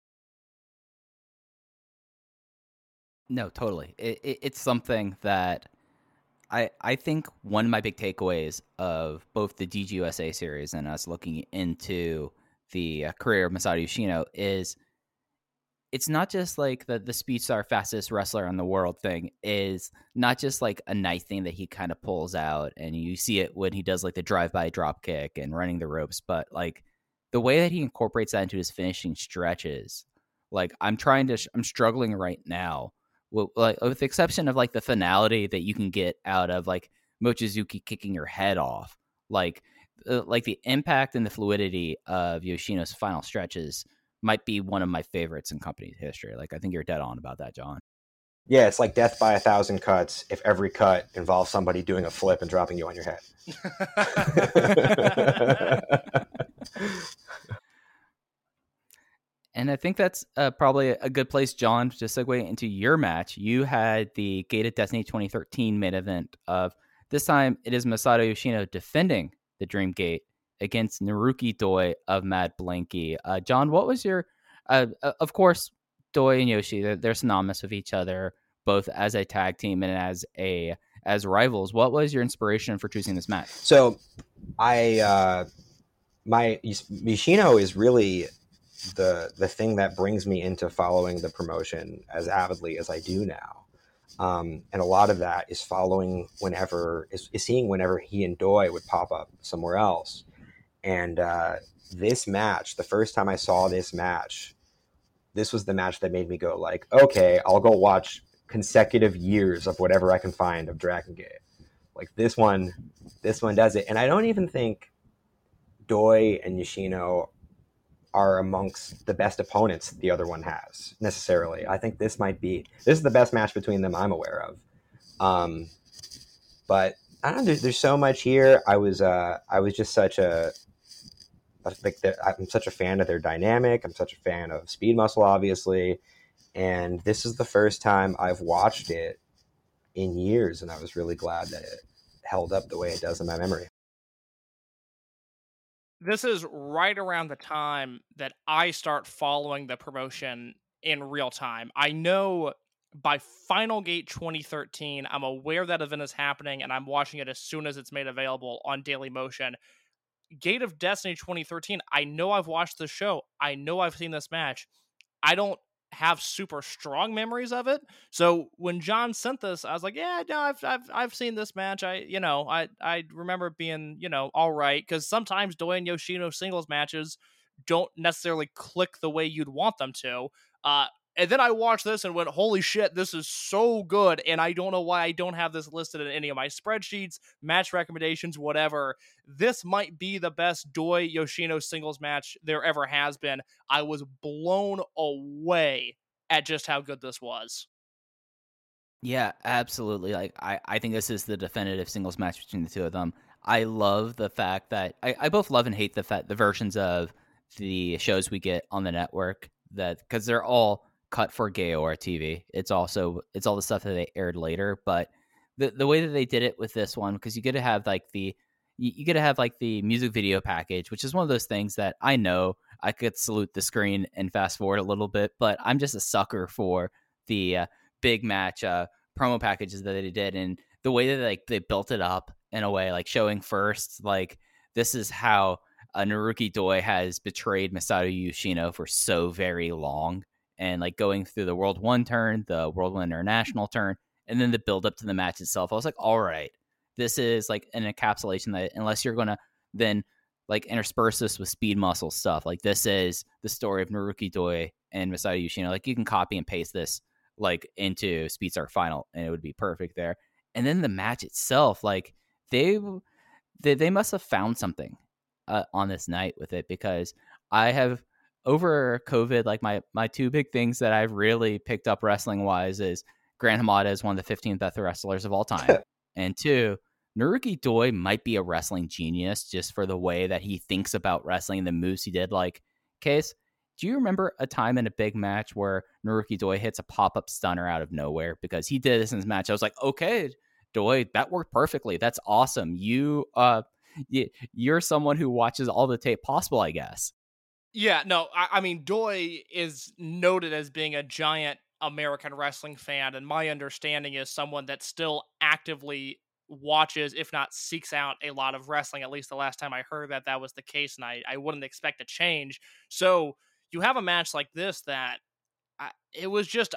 No, totally. It's something that I think one of my big takeaways of both the DGUSA series and us looking into the career of Masato Yoshino is it's not just the speed star fastest wrestler in the world thing is not just a nice thing that he kind of pulls out, and you see it when he does the drive-by drop kick and running the ropes, but the way that he incorporates that into his finishing stretches. I'm struggling right now with the exception of the finality that you can get out of Mochizuki kicking your head off. The impact and the fluidity of Yoshino's final stretches might be one of my favorites in company history. I think you're dead on about that, John. Yeah, it's like death by 1,000 cuts if every cut involves somebody doing a flip and dropping you on your head. And I think that's probably a good place, John, to segue into your match. You had the Gate of Destiny 2013 main event of this time. It is Masato Yoshino defending the Dream Gate against Naruki Doi of Mad Blanky. John, what was your... of course, Doi and Yoshi, they're synonymous with each other, both as a tag team and as rivals. What was your inspiration for choosing this match? So, Yoshino is really the thing that brings me into following the promotion as avidly as I do now. And a lot of that is seeing whenever he and Doi would pop up somewhere else. And this match, the first time I saw this match, this was the match that made me go okay, I'll go watch consecutive years of whatever I can find of Dragon Gate. This one does it. And I don't even think Doi and Yoshino are amongst the best opponents the other one has necessarily. I think this is the best match between them I'm aware of. But I don't know, there's so much here. I was just I'm such a fan of their dynamic. I'm such a fan of Speed Muscle, obviously. And this is the first time I've watched it in years, and I was really glad that it held up the way it does in my memory. This is right around the time that I start following the promotion in real time. I know by Final Gate 2013, I'm aware that event is happening, and I'm watching it as soon as it's made available on Daily Motion. Gate of Destiny 2013, I know I've watched the show. I know I've seen this match. I don't have super strong memories of it. So when John sent this, I was like, yeah, no, I've seen this match. I remember it being, all right. Cause sometimes Doi and Yoshino singles matches don't necessarily click the way you'd want them to. And then I watched this and went, holy shit, this is so good. And I don't know why I don't have this listed in any of my spreadsheets, match recommendations, whatever. This might be the best Doi Yoshino singles match there ever has been. I was blown away at just how good this was. Yeah, absolutely. Like I think this is the definitive singles match between the two of them. I love the fact that I both love and hate the versions of the shows we get on the network, that because they're all cut for Gaora TV. It's all the stuff that they aired later, but the way that they did it with this one, because you get to have like the music video package, which is one of those things that I know I could salute the screen and fast forward a little bit, but I'm just a sucker for the big match promo packages that they did, and the way that like they built it up in a way, like showing first, like this is how Naruki Doi has betrayed Masato Yoshino for so very long, and like going through the World 1 turn, the World 1 International turn, and then the build up to the match itself. I was like, all right, this is like an encapsulation that, unless you're gonna then like intersperse this with Speed Muscle stuff, like this is the story of Naruki Doi and Masato Yoshino. Like you can copy and paste this like into Speedstar Final and it would be perfect there. And then the match itself, like they must have found something on this night with it, because I have, over COVID, like my two big things that I've really picked up wrestling wise is Gran Hamada is one of the 15 best wrestlers of all time, and two, Naruki Doi might be a wrestling genius just for the way that he thinks about wrestling and the moves he did. Like, Case, do you remember a time in a big match where Naruki Doi hits a pop-up stunner out of nowhere? Because he did this in his match. I was like, okay, Doi, that worked perfectly. That's awesome. You're someone who watches all the tape possible, I guess. Yeah, no, I mean, Doi is noted as being a giant American wrestling fan, and my understanding is someone that still actively watches, if not seeks out, a lot of wrestling. At least the last time I heard that was the case, and I wouldn't expect a change. So you have a match like this that it was just,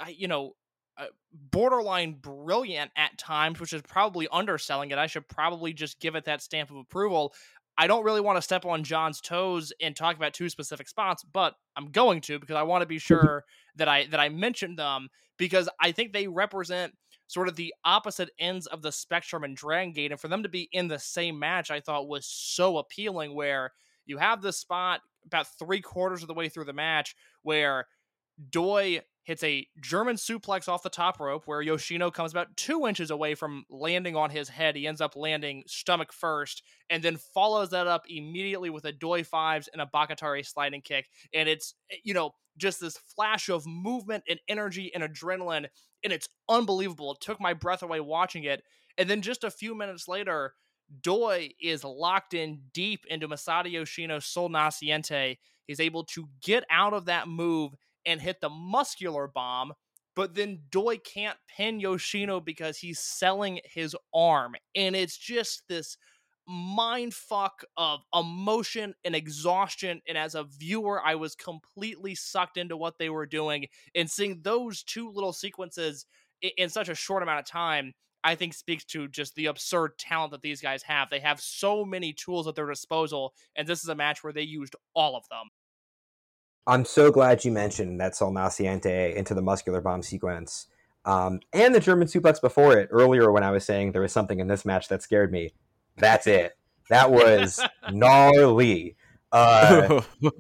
borderline brilliant at times, which is probably underselling it. I should probably just give it that stamp of approval. I don't really want to step on John's toes and talk about two specific spots, but I'm going to, because I want to be sure that I mentioned them, because I think they represent sort of the opposite ends of the spectrum in Dragon Gate, and for them to be in the same match, I thought was so appealing, where you have this spot about 3/4 of the way through the match where Doi hits a German suplex off the top rope, where Yoshino comes about 2 inches away from landing on his head. He ends up landing stomach first, and then follows that up immediately with a Doi fives and a Bakatare sliding kick. And it's, just this flash of movement and energy and adrenaline, and it's unbelievable. It took my breath away watching it. And then just a few minutes later, Doi is locked in deep into Masato Yoshino's Sol Naciente. He's able to get out of that move and hit the muscular bomb, but then Doi can't pin Yoshino because he's selling his arm. And it's just this mind fuck of emotion and exhaustion. And as a viewer, I was completely sucked into what they were doing, and seeing those two little sequences in such a short amount of time, I think speaks to just the absurd talent that these guys have. They have so many tools at their disposal, and this is a match where they used all of them. I'm so glad you mentioned that Sol Naciente into the muscular bomb sequence, and the German suplex before it. Earlier, when I was saying there was something in this match that scared me, that's it. That was gnarly. The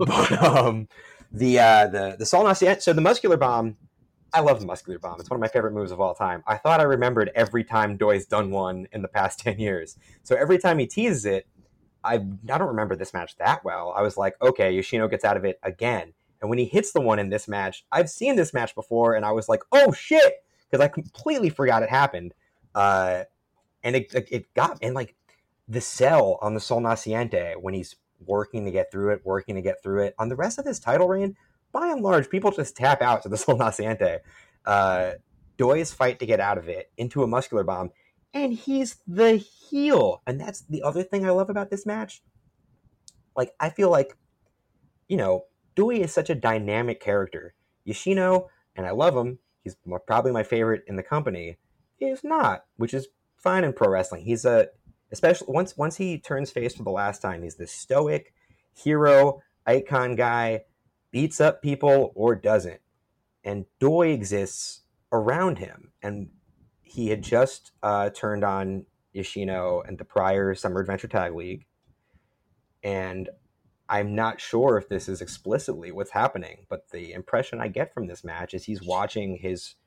Sol Naciente. So the muscular bomb, I love the muscular bomb. It's one of my favorite moves of all time. I thought I remembered every time Doi's done one in the past 10 years. So every time he teases it, I don't remember this match that well. I was like, okay, Yoshino gets out of it again. And when he hits the one in this match, I've seen this match before, and I was like, oh shit, because I completely forgot it happened. And it got, and like the sell on the Sol Naciente when he's working to get through it. On the rest of this title reign, by and large, people just tap out to the Sol Naciente. Doi's fight to get out of it into a muscular bomb, and he's the heel. And that's the other thing I love about this match. Like, I feel like, Doi is such a dynamic character. Yoshino, and I love him, he's probably my favorite in the company, is not, which is fine in pro wrestling. He's especially once he turns face for the last time, he's this stoic hero, icon guy, beats up people or doesn't. And Doi exists around him. And he had just turned on Yoshino and the prior Summer Adventure Tag League. And I'm not sure if this is explicitly what's happening, but the impression I get from this match is he's watching his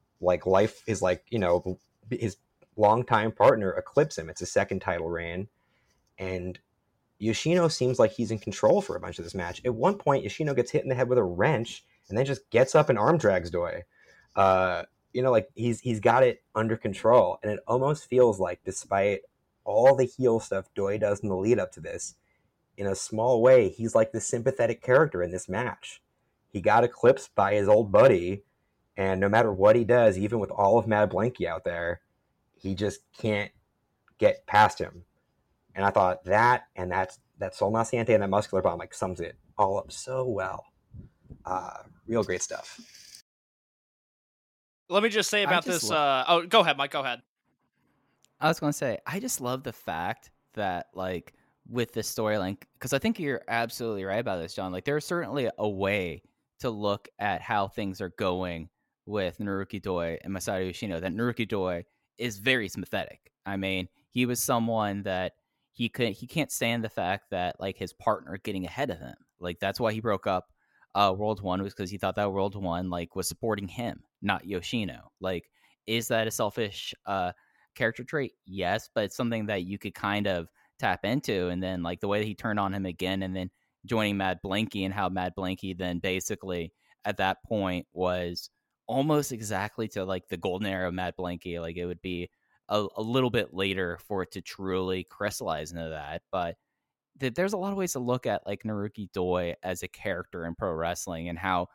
his longtime partner eclipse him. It's a second title reign, and Yoshino seems like he's in control for a bunch of this match. At one point, Yoshino gets hit in the head with a wrench and then just gets up and arm drags Doi. Like he's got it under control, and it almost feels like, despite all the heel stuff Doi does in the lead up to this, in a small way, he's like the sympathetic character in this match. He got eclipsed by his old buddy, and no matter what he does, even with all of Mad Blankey out there, he just can't get past him. And I thought that Sol Naciente and that muscular bomb like sums it all up so well. Real great stuff. Let me just say about this. Go ahead, Mike. Go ahead. I was going to say, I just love the fact that, like, with this storyline, because I think you're absolutely right about this, John. Like, there's certainly a way to look at how things are going with Naruki Doi and Masato Yoshino, that Naruki Doi is very sympathetic. I mean, he was someone that he can't stand the fact that, like, his partner getting ahead of him. Like, that's why he broke up World 1, was because he thought that World 1, like, was supporting him, not Yoshino. Like, is that a selfish character trait? Yes, but it's something that you could kind of tap into. And then, like, the way that he turned on him again and then joining Mad Blankey, and how Mad Blankey then basically at that point was almost exactly to, like, the golden era of Mad Blankey. Like, it would be a little bit later for it to truly crystallize into that. But there's a lot of ways to look at, like, Naruki Doi as a character in pro wrestling, and how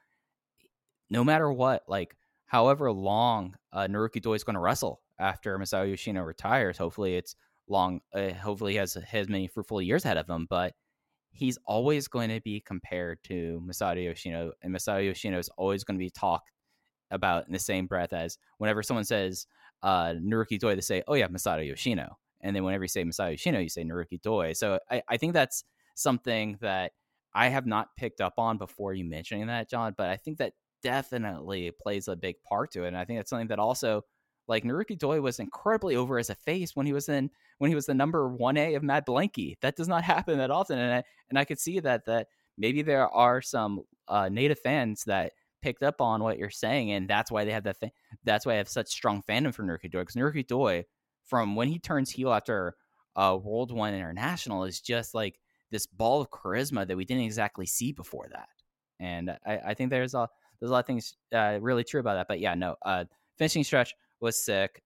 no matter what, like, however long Naruki Doi is going to wrestle after Masato Yoshino retires, hopefully it's long. Hopefully he has many fruitful years ahead of him, but he's always going to be compared to Masato Yoshino, and Masato Yoshino is always going to be talked about in the same breath as whenever someone says Naruki Doi, they say, oh yeah, Masato Yoshino. And then whenever you say Masato Yoshino, you say Naruki Doi. So I think that's something that I have not picked up on before you mentioning that, John, but I think that definitely plays a big part to it. And I think that's something that also, like, Naruki Doi was incredibly over as a face when he was the number 1A of Mad Blankey. That does not happen that often. And I could see that maybe there are some native fans that picked up on what you're saying, and that's why they have that's why I have such strong fandom for Naruki Doi, because Naruki Doi, from when he turns heel after World 1 International, is just like this ball of charisma that we didn't exactly see before that. And I think there's a lot of things really true about that. But yeah, no, finishing stretch was sick.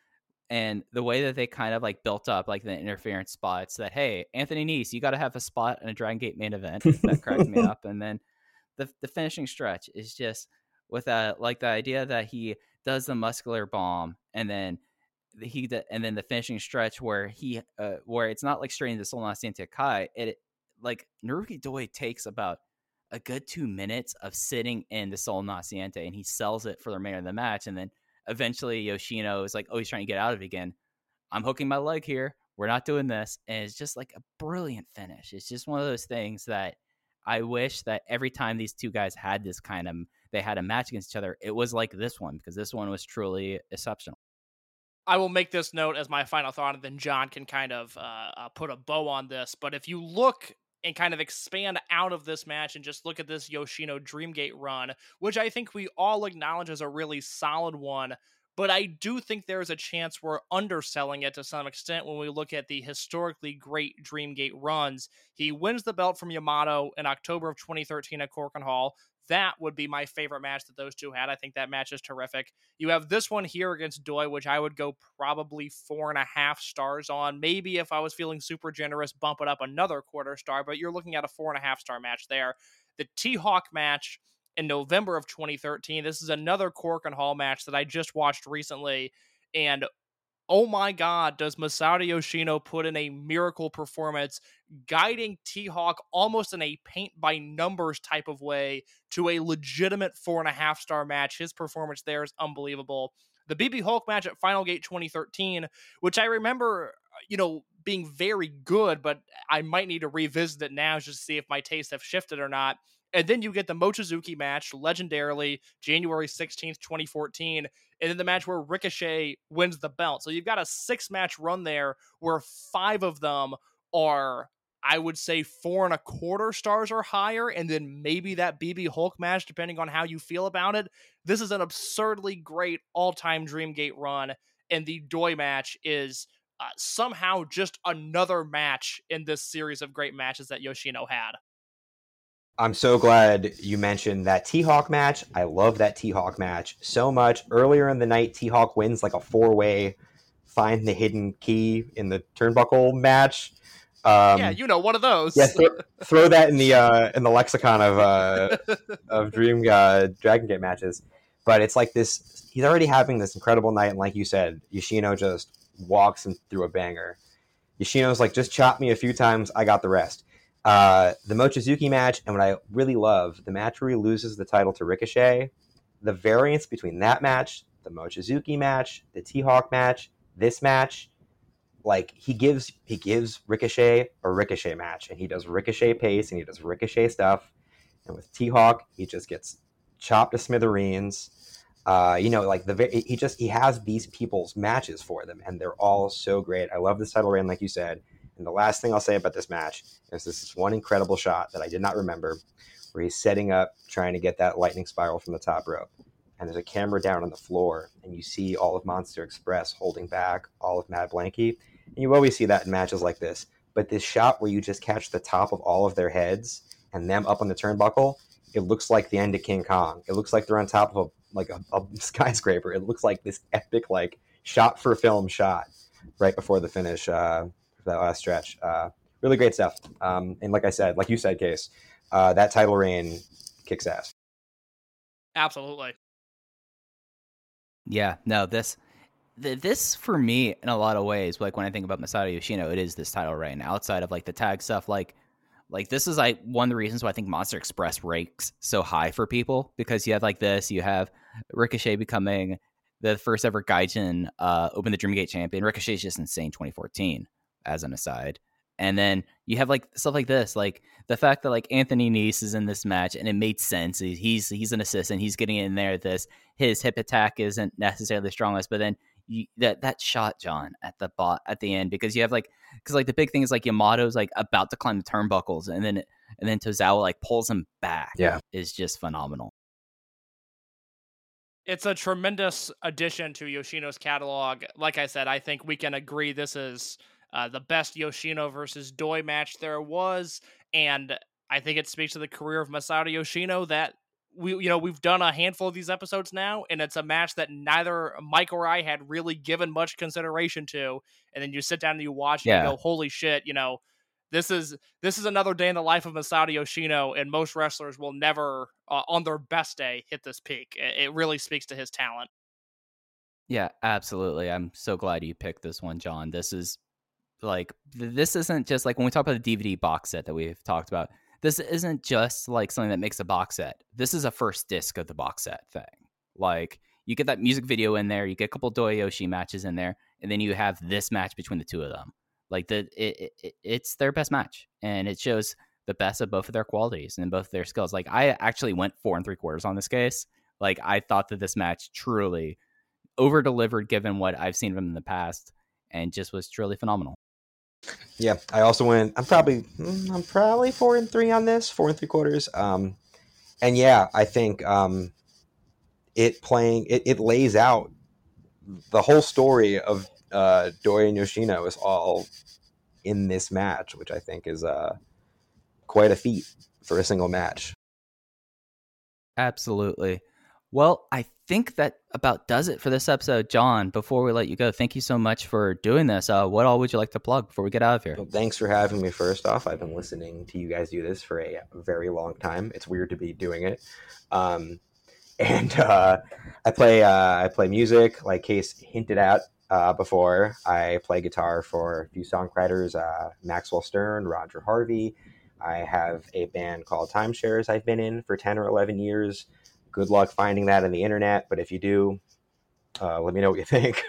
And the way that they kind of, like, built up, like, the interference spots, that, hey, Anthony Nese, you got to have a spot in a Dragon Gate main event. That cracked me up. And then the finishing stretch is just with like, the idea that he does the muscular bomb, and then the finishing stretch where where it's not like straight into Sol Naciente Kai. It, like, Naruki Doi takes about a good 2 minutes of sitting in the Sol Naciente, and he sells it for the remainder of the match. And then eventually Yoshino is like, oh, he's trying to get out of it again. I'm hooking my leg here. We're not doing this. And it's just like a brilliant finish. It's just one of those things that I wish that every time these two guys had this they had a match against each other, it was like this one, because this one was truly exceptional. I will make this note as my final thought, and then John can kind of put a bow on this. But if you look and kind of expand out of this match and just look at this Yoshino Dreamgate run, which I think we all acknowledge as a really solid one, but I do think there's a chance we're underselling it to some extent when we look at the historically great Dreamgate runs. He wins the belt from Yamato in October of 2013 at Korakuen Hall. That would be my favorite match that those two had. I think that match is terrific. You have this one here against Doi, which I would go probably 4.5 stars on. Maybe if I was feeling super generous, bump it up another quarter star, but you're looking at a 4.5 star match there. The T-Hawk match in November of 2013. This is another Korakuen Hall match that I just watched recently, and oh my God, does Masato Yoshino put in a miracle performance, guiding T-Hawk almost in a paint-by-numbers type of way to a legitimate 4.5 star match. His performance there is unbelievable. The BB Hulk match at Final Gate 2013, which I remember, being very good, but I might need to revisit it now just to see if my tastes have shifted or not. And then you get the Mochizuki match, legendarily, January 16th, 2014, and then the match where Ricochet wins the belt. So you've got a 6-match run there where 5 of them are I would say 4.25 stars or higher, and then maybe that BB Hulk match, depending on how you feel about it. This is an absurdly great all-time Dreamgate run, and the Doi match is somehow just another match in this series of great matches that Yoshino had. I'm so glad you mentioned that T-Hawk match. I love that T-Hawk match so much. Earlier in the night, T-Hawk wins like a 4-way find the hidden key in the turnbuckle match. Yeah, one of those. Yeah, throw that in the lexicon of Dream Dragon Gate matches. But it's like this. He's already having this incredible night, and like you said, Yoshino just walks him through a banger. Yoshino's like, just chop me a few times, I got the rest. The Mochizuki match, and what I really love, the match where he loses the title to Ricochet, the variance between that match, the Mochizuki match, the T-Hawk match, this match, like he gives Ricochet a Ricochet match, and he does Ricochet pace, and he does Ricochet stuff, and with T-Hawk, he just gets chopped to smithereens. He has these people's matches for them, and they're all so great. I love this title reign, like you said. And the last thing I'll say about this match is this one incredible shot that I did not remember, where he's setting up, trying to get that lightning spiral from the top rope. And there's a camera down on the floor, and you see all of Monster Express holding back all of Mad Blankey. And you always see that in matches like this. But this shot where you just catch the top of all of their heads and them up on the turnbuckle, it looks like the end of King Kong. It looks like they're on top of a skyscraper. It looks like this epic, shot for film shot right before the finish, that last stretch. Really great stuff. And like I said, like you said, Case, that title reign kicks ass. Absolutely. Yeah, no, this for me, in a lot of ways, like when I think about Masato Yoshino, it is this title reign. Outside of the tag stuff, like this is one of the reasons why I think Monster Express ranks so high for people, because you have this, you have Ricochet becoming the first ever Gaijin Open the Dreamgate champion. Ricochet is just insane 2014, as an aside. And then you have stuff like this, the fact that Anthony Nese is in this match, and it made sense. He's an assistant. He's getting in there. His hip attack isn't necessarily the strongest, but then that shot, John, at the end, because you have because the big thing is Yamato's about to climb the turnbuckles, and then Tozawa pulls him back. Yeah, is just phenomenal. It's a tremendous addition to Yoshino's catalog. Like I said, I think we can agree this is the best Yoshino versus Doi match there was, and I think it speaks to the career of Masato Yoshino that we've done a handful of these episodes now, and it's a match that neither Mike or I had really given much consideration to, and then you sit down and you watch and you go, holy shit, this is another day in the life of Masato Yoshino, and most wrestlers will never, on their best day, hit this peak. It really speaks to his talent. Yeah, absolutely. I'm so glad you picked this one, John. This is this isn't just when we talk about the DVD box set that we've talked about, this isn't just something that makes a box set. This is a first disc of the box set thing. You get that music video in there, you get a couple Doyoshi matches in there, and then you have this match between the two of them. It's their best match, and it shows the best of both of their qualities and both of their skills. I actually went 4 3/4 on this case. I thought that this match truly over-delivered given what I've seen from them in the past, and just was truly phenomenal. Yeah, I also went. I'm probably 4 3 on this, 4 3/4. And yeah, I think it lays out the whole story of Doi and Yoshino is all in this match, which I think is quite a feat for a single match. Absolutely. Well, I think that about does it for this episode. John, before we let you go, thank you so much for doing this. What all would you like to plug before we get out of here? Well, thanks for having me. First off, I've been listening to you guys do this for a very long time. It's weird to be doing it. And I play music, like Case hinted at before. I play guitar for a few songwriters, Maxwell Stern, Roger Harvey. I have a band called Timeshares I've been in for 10 or 11 years. Good luck finding that on the internet, but if you do, let me know what you think.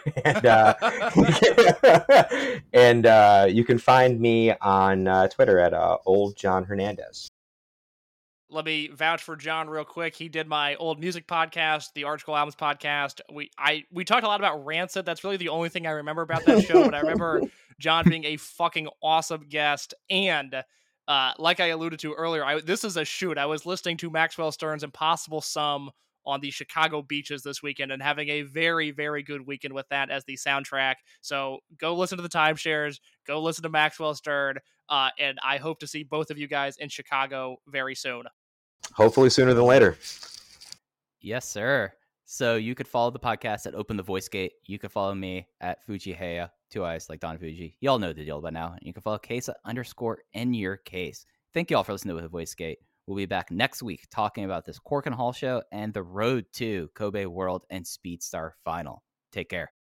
And you can find me on Twitter at Old John Hernandez. let me vouch for John real quick. He did my old music podcast, the Article Albums podcast. We talked a lot about Rancid. That's really the only thing I remember about that show, but I remember John being a fucking awesome guest. And like I alluded to earlier, this is a shoot. I was listening to Maxwell Stern's Impossible Sum on the Chicago beaches this weekend and having a very, very good weekend with that as the soundtrack. So go listen to the Timeshares, go listen to Maxwell Stern, and I hope to see both of you guys in Chicago very soon. Hopefully sooner than later. Yes, sir. So you could follow the podcast at Open the Voice Gate. You could follow me at Fujiheya, 2 eyes like Don Fuji. You all know the deal by now. And you can follow Case_in your case. Thank you all for listening to The Voice Gate. We'll be back next week talking about this Cork and Hall show and the road to Kobe World and Speedstar Final. Take care.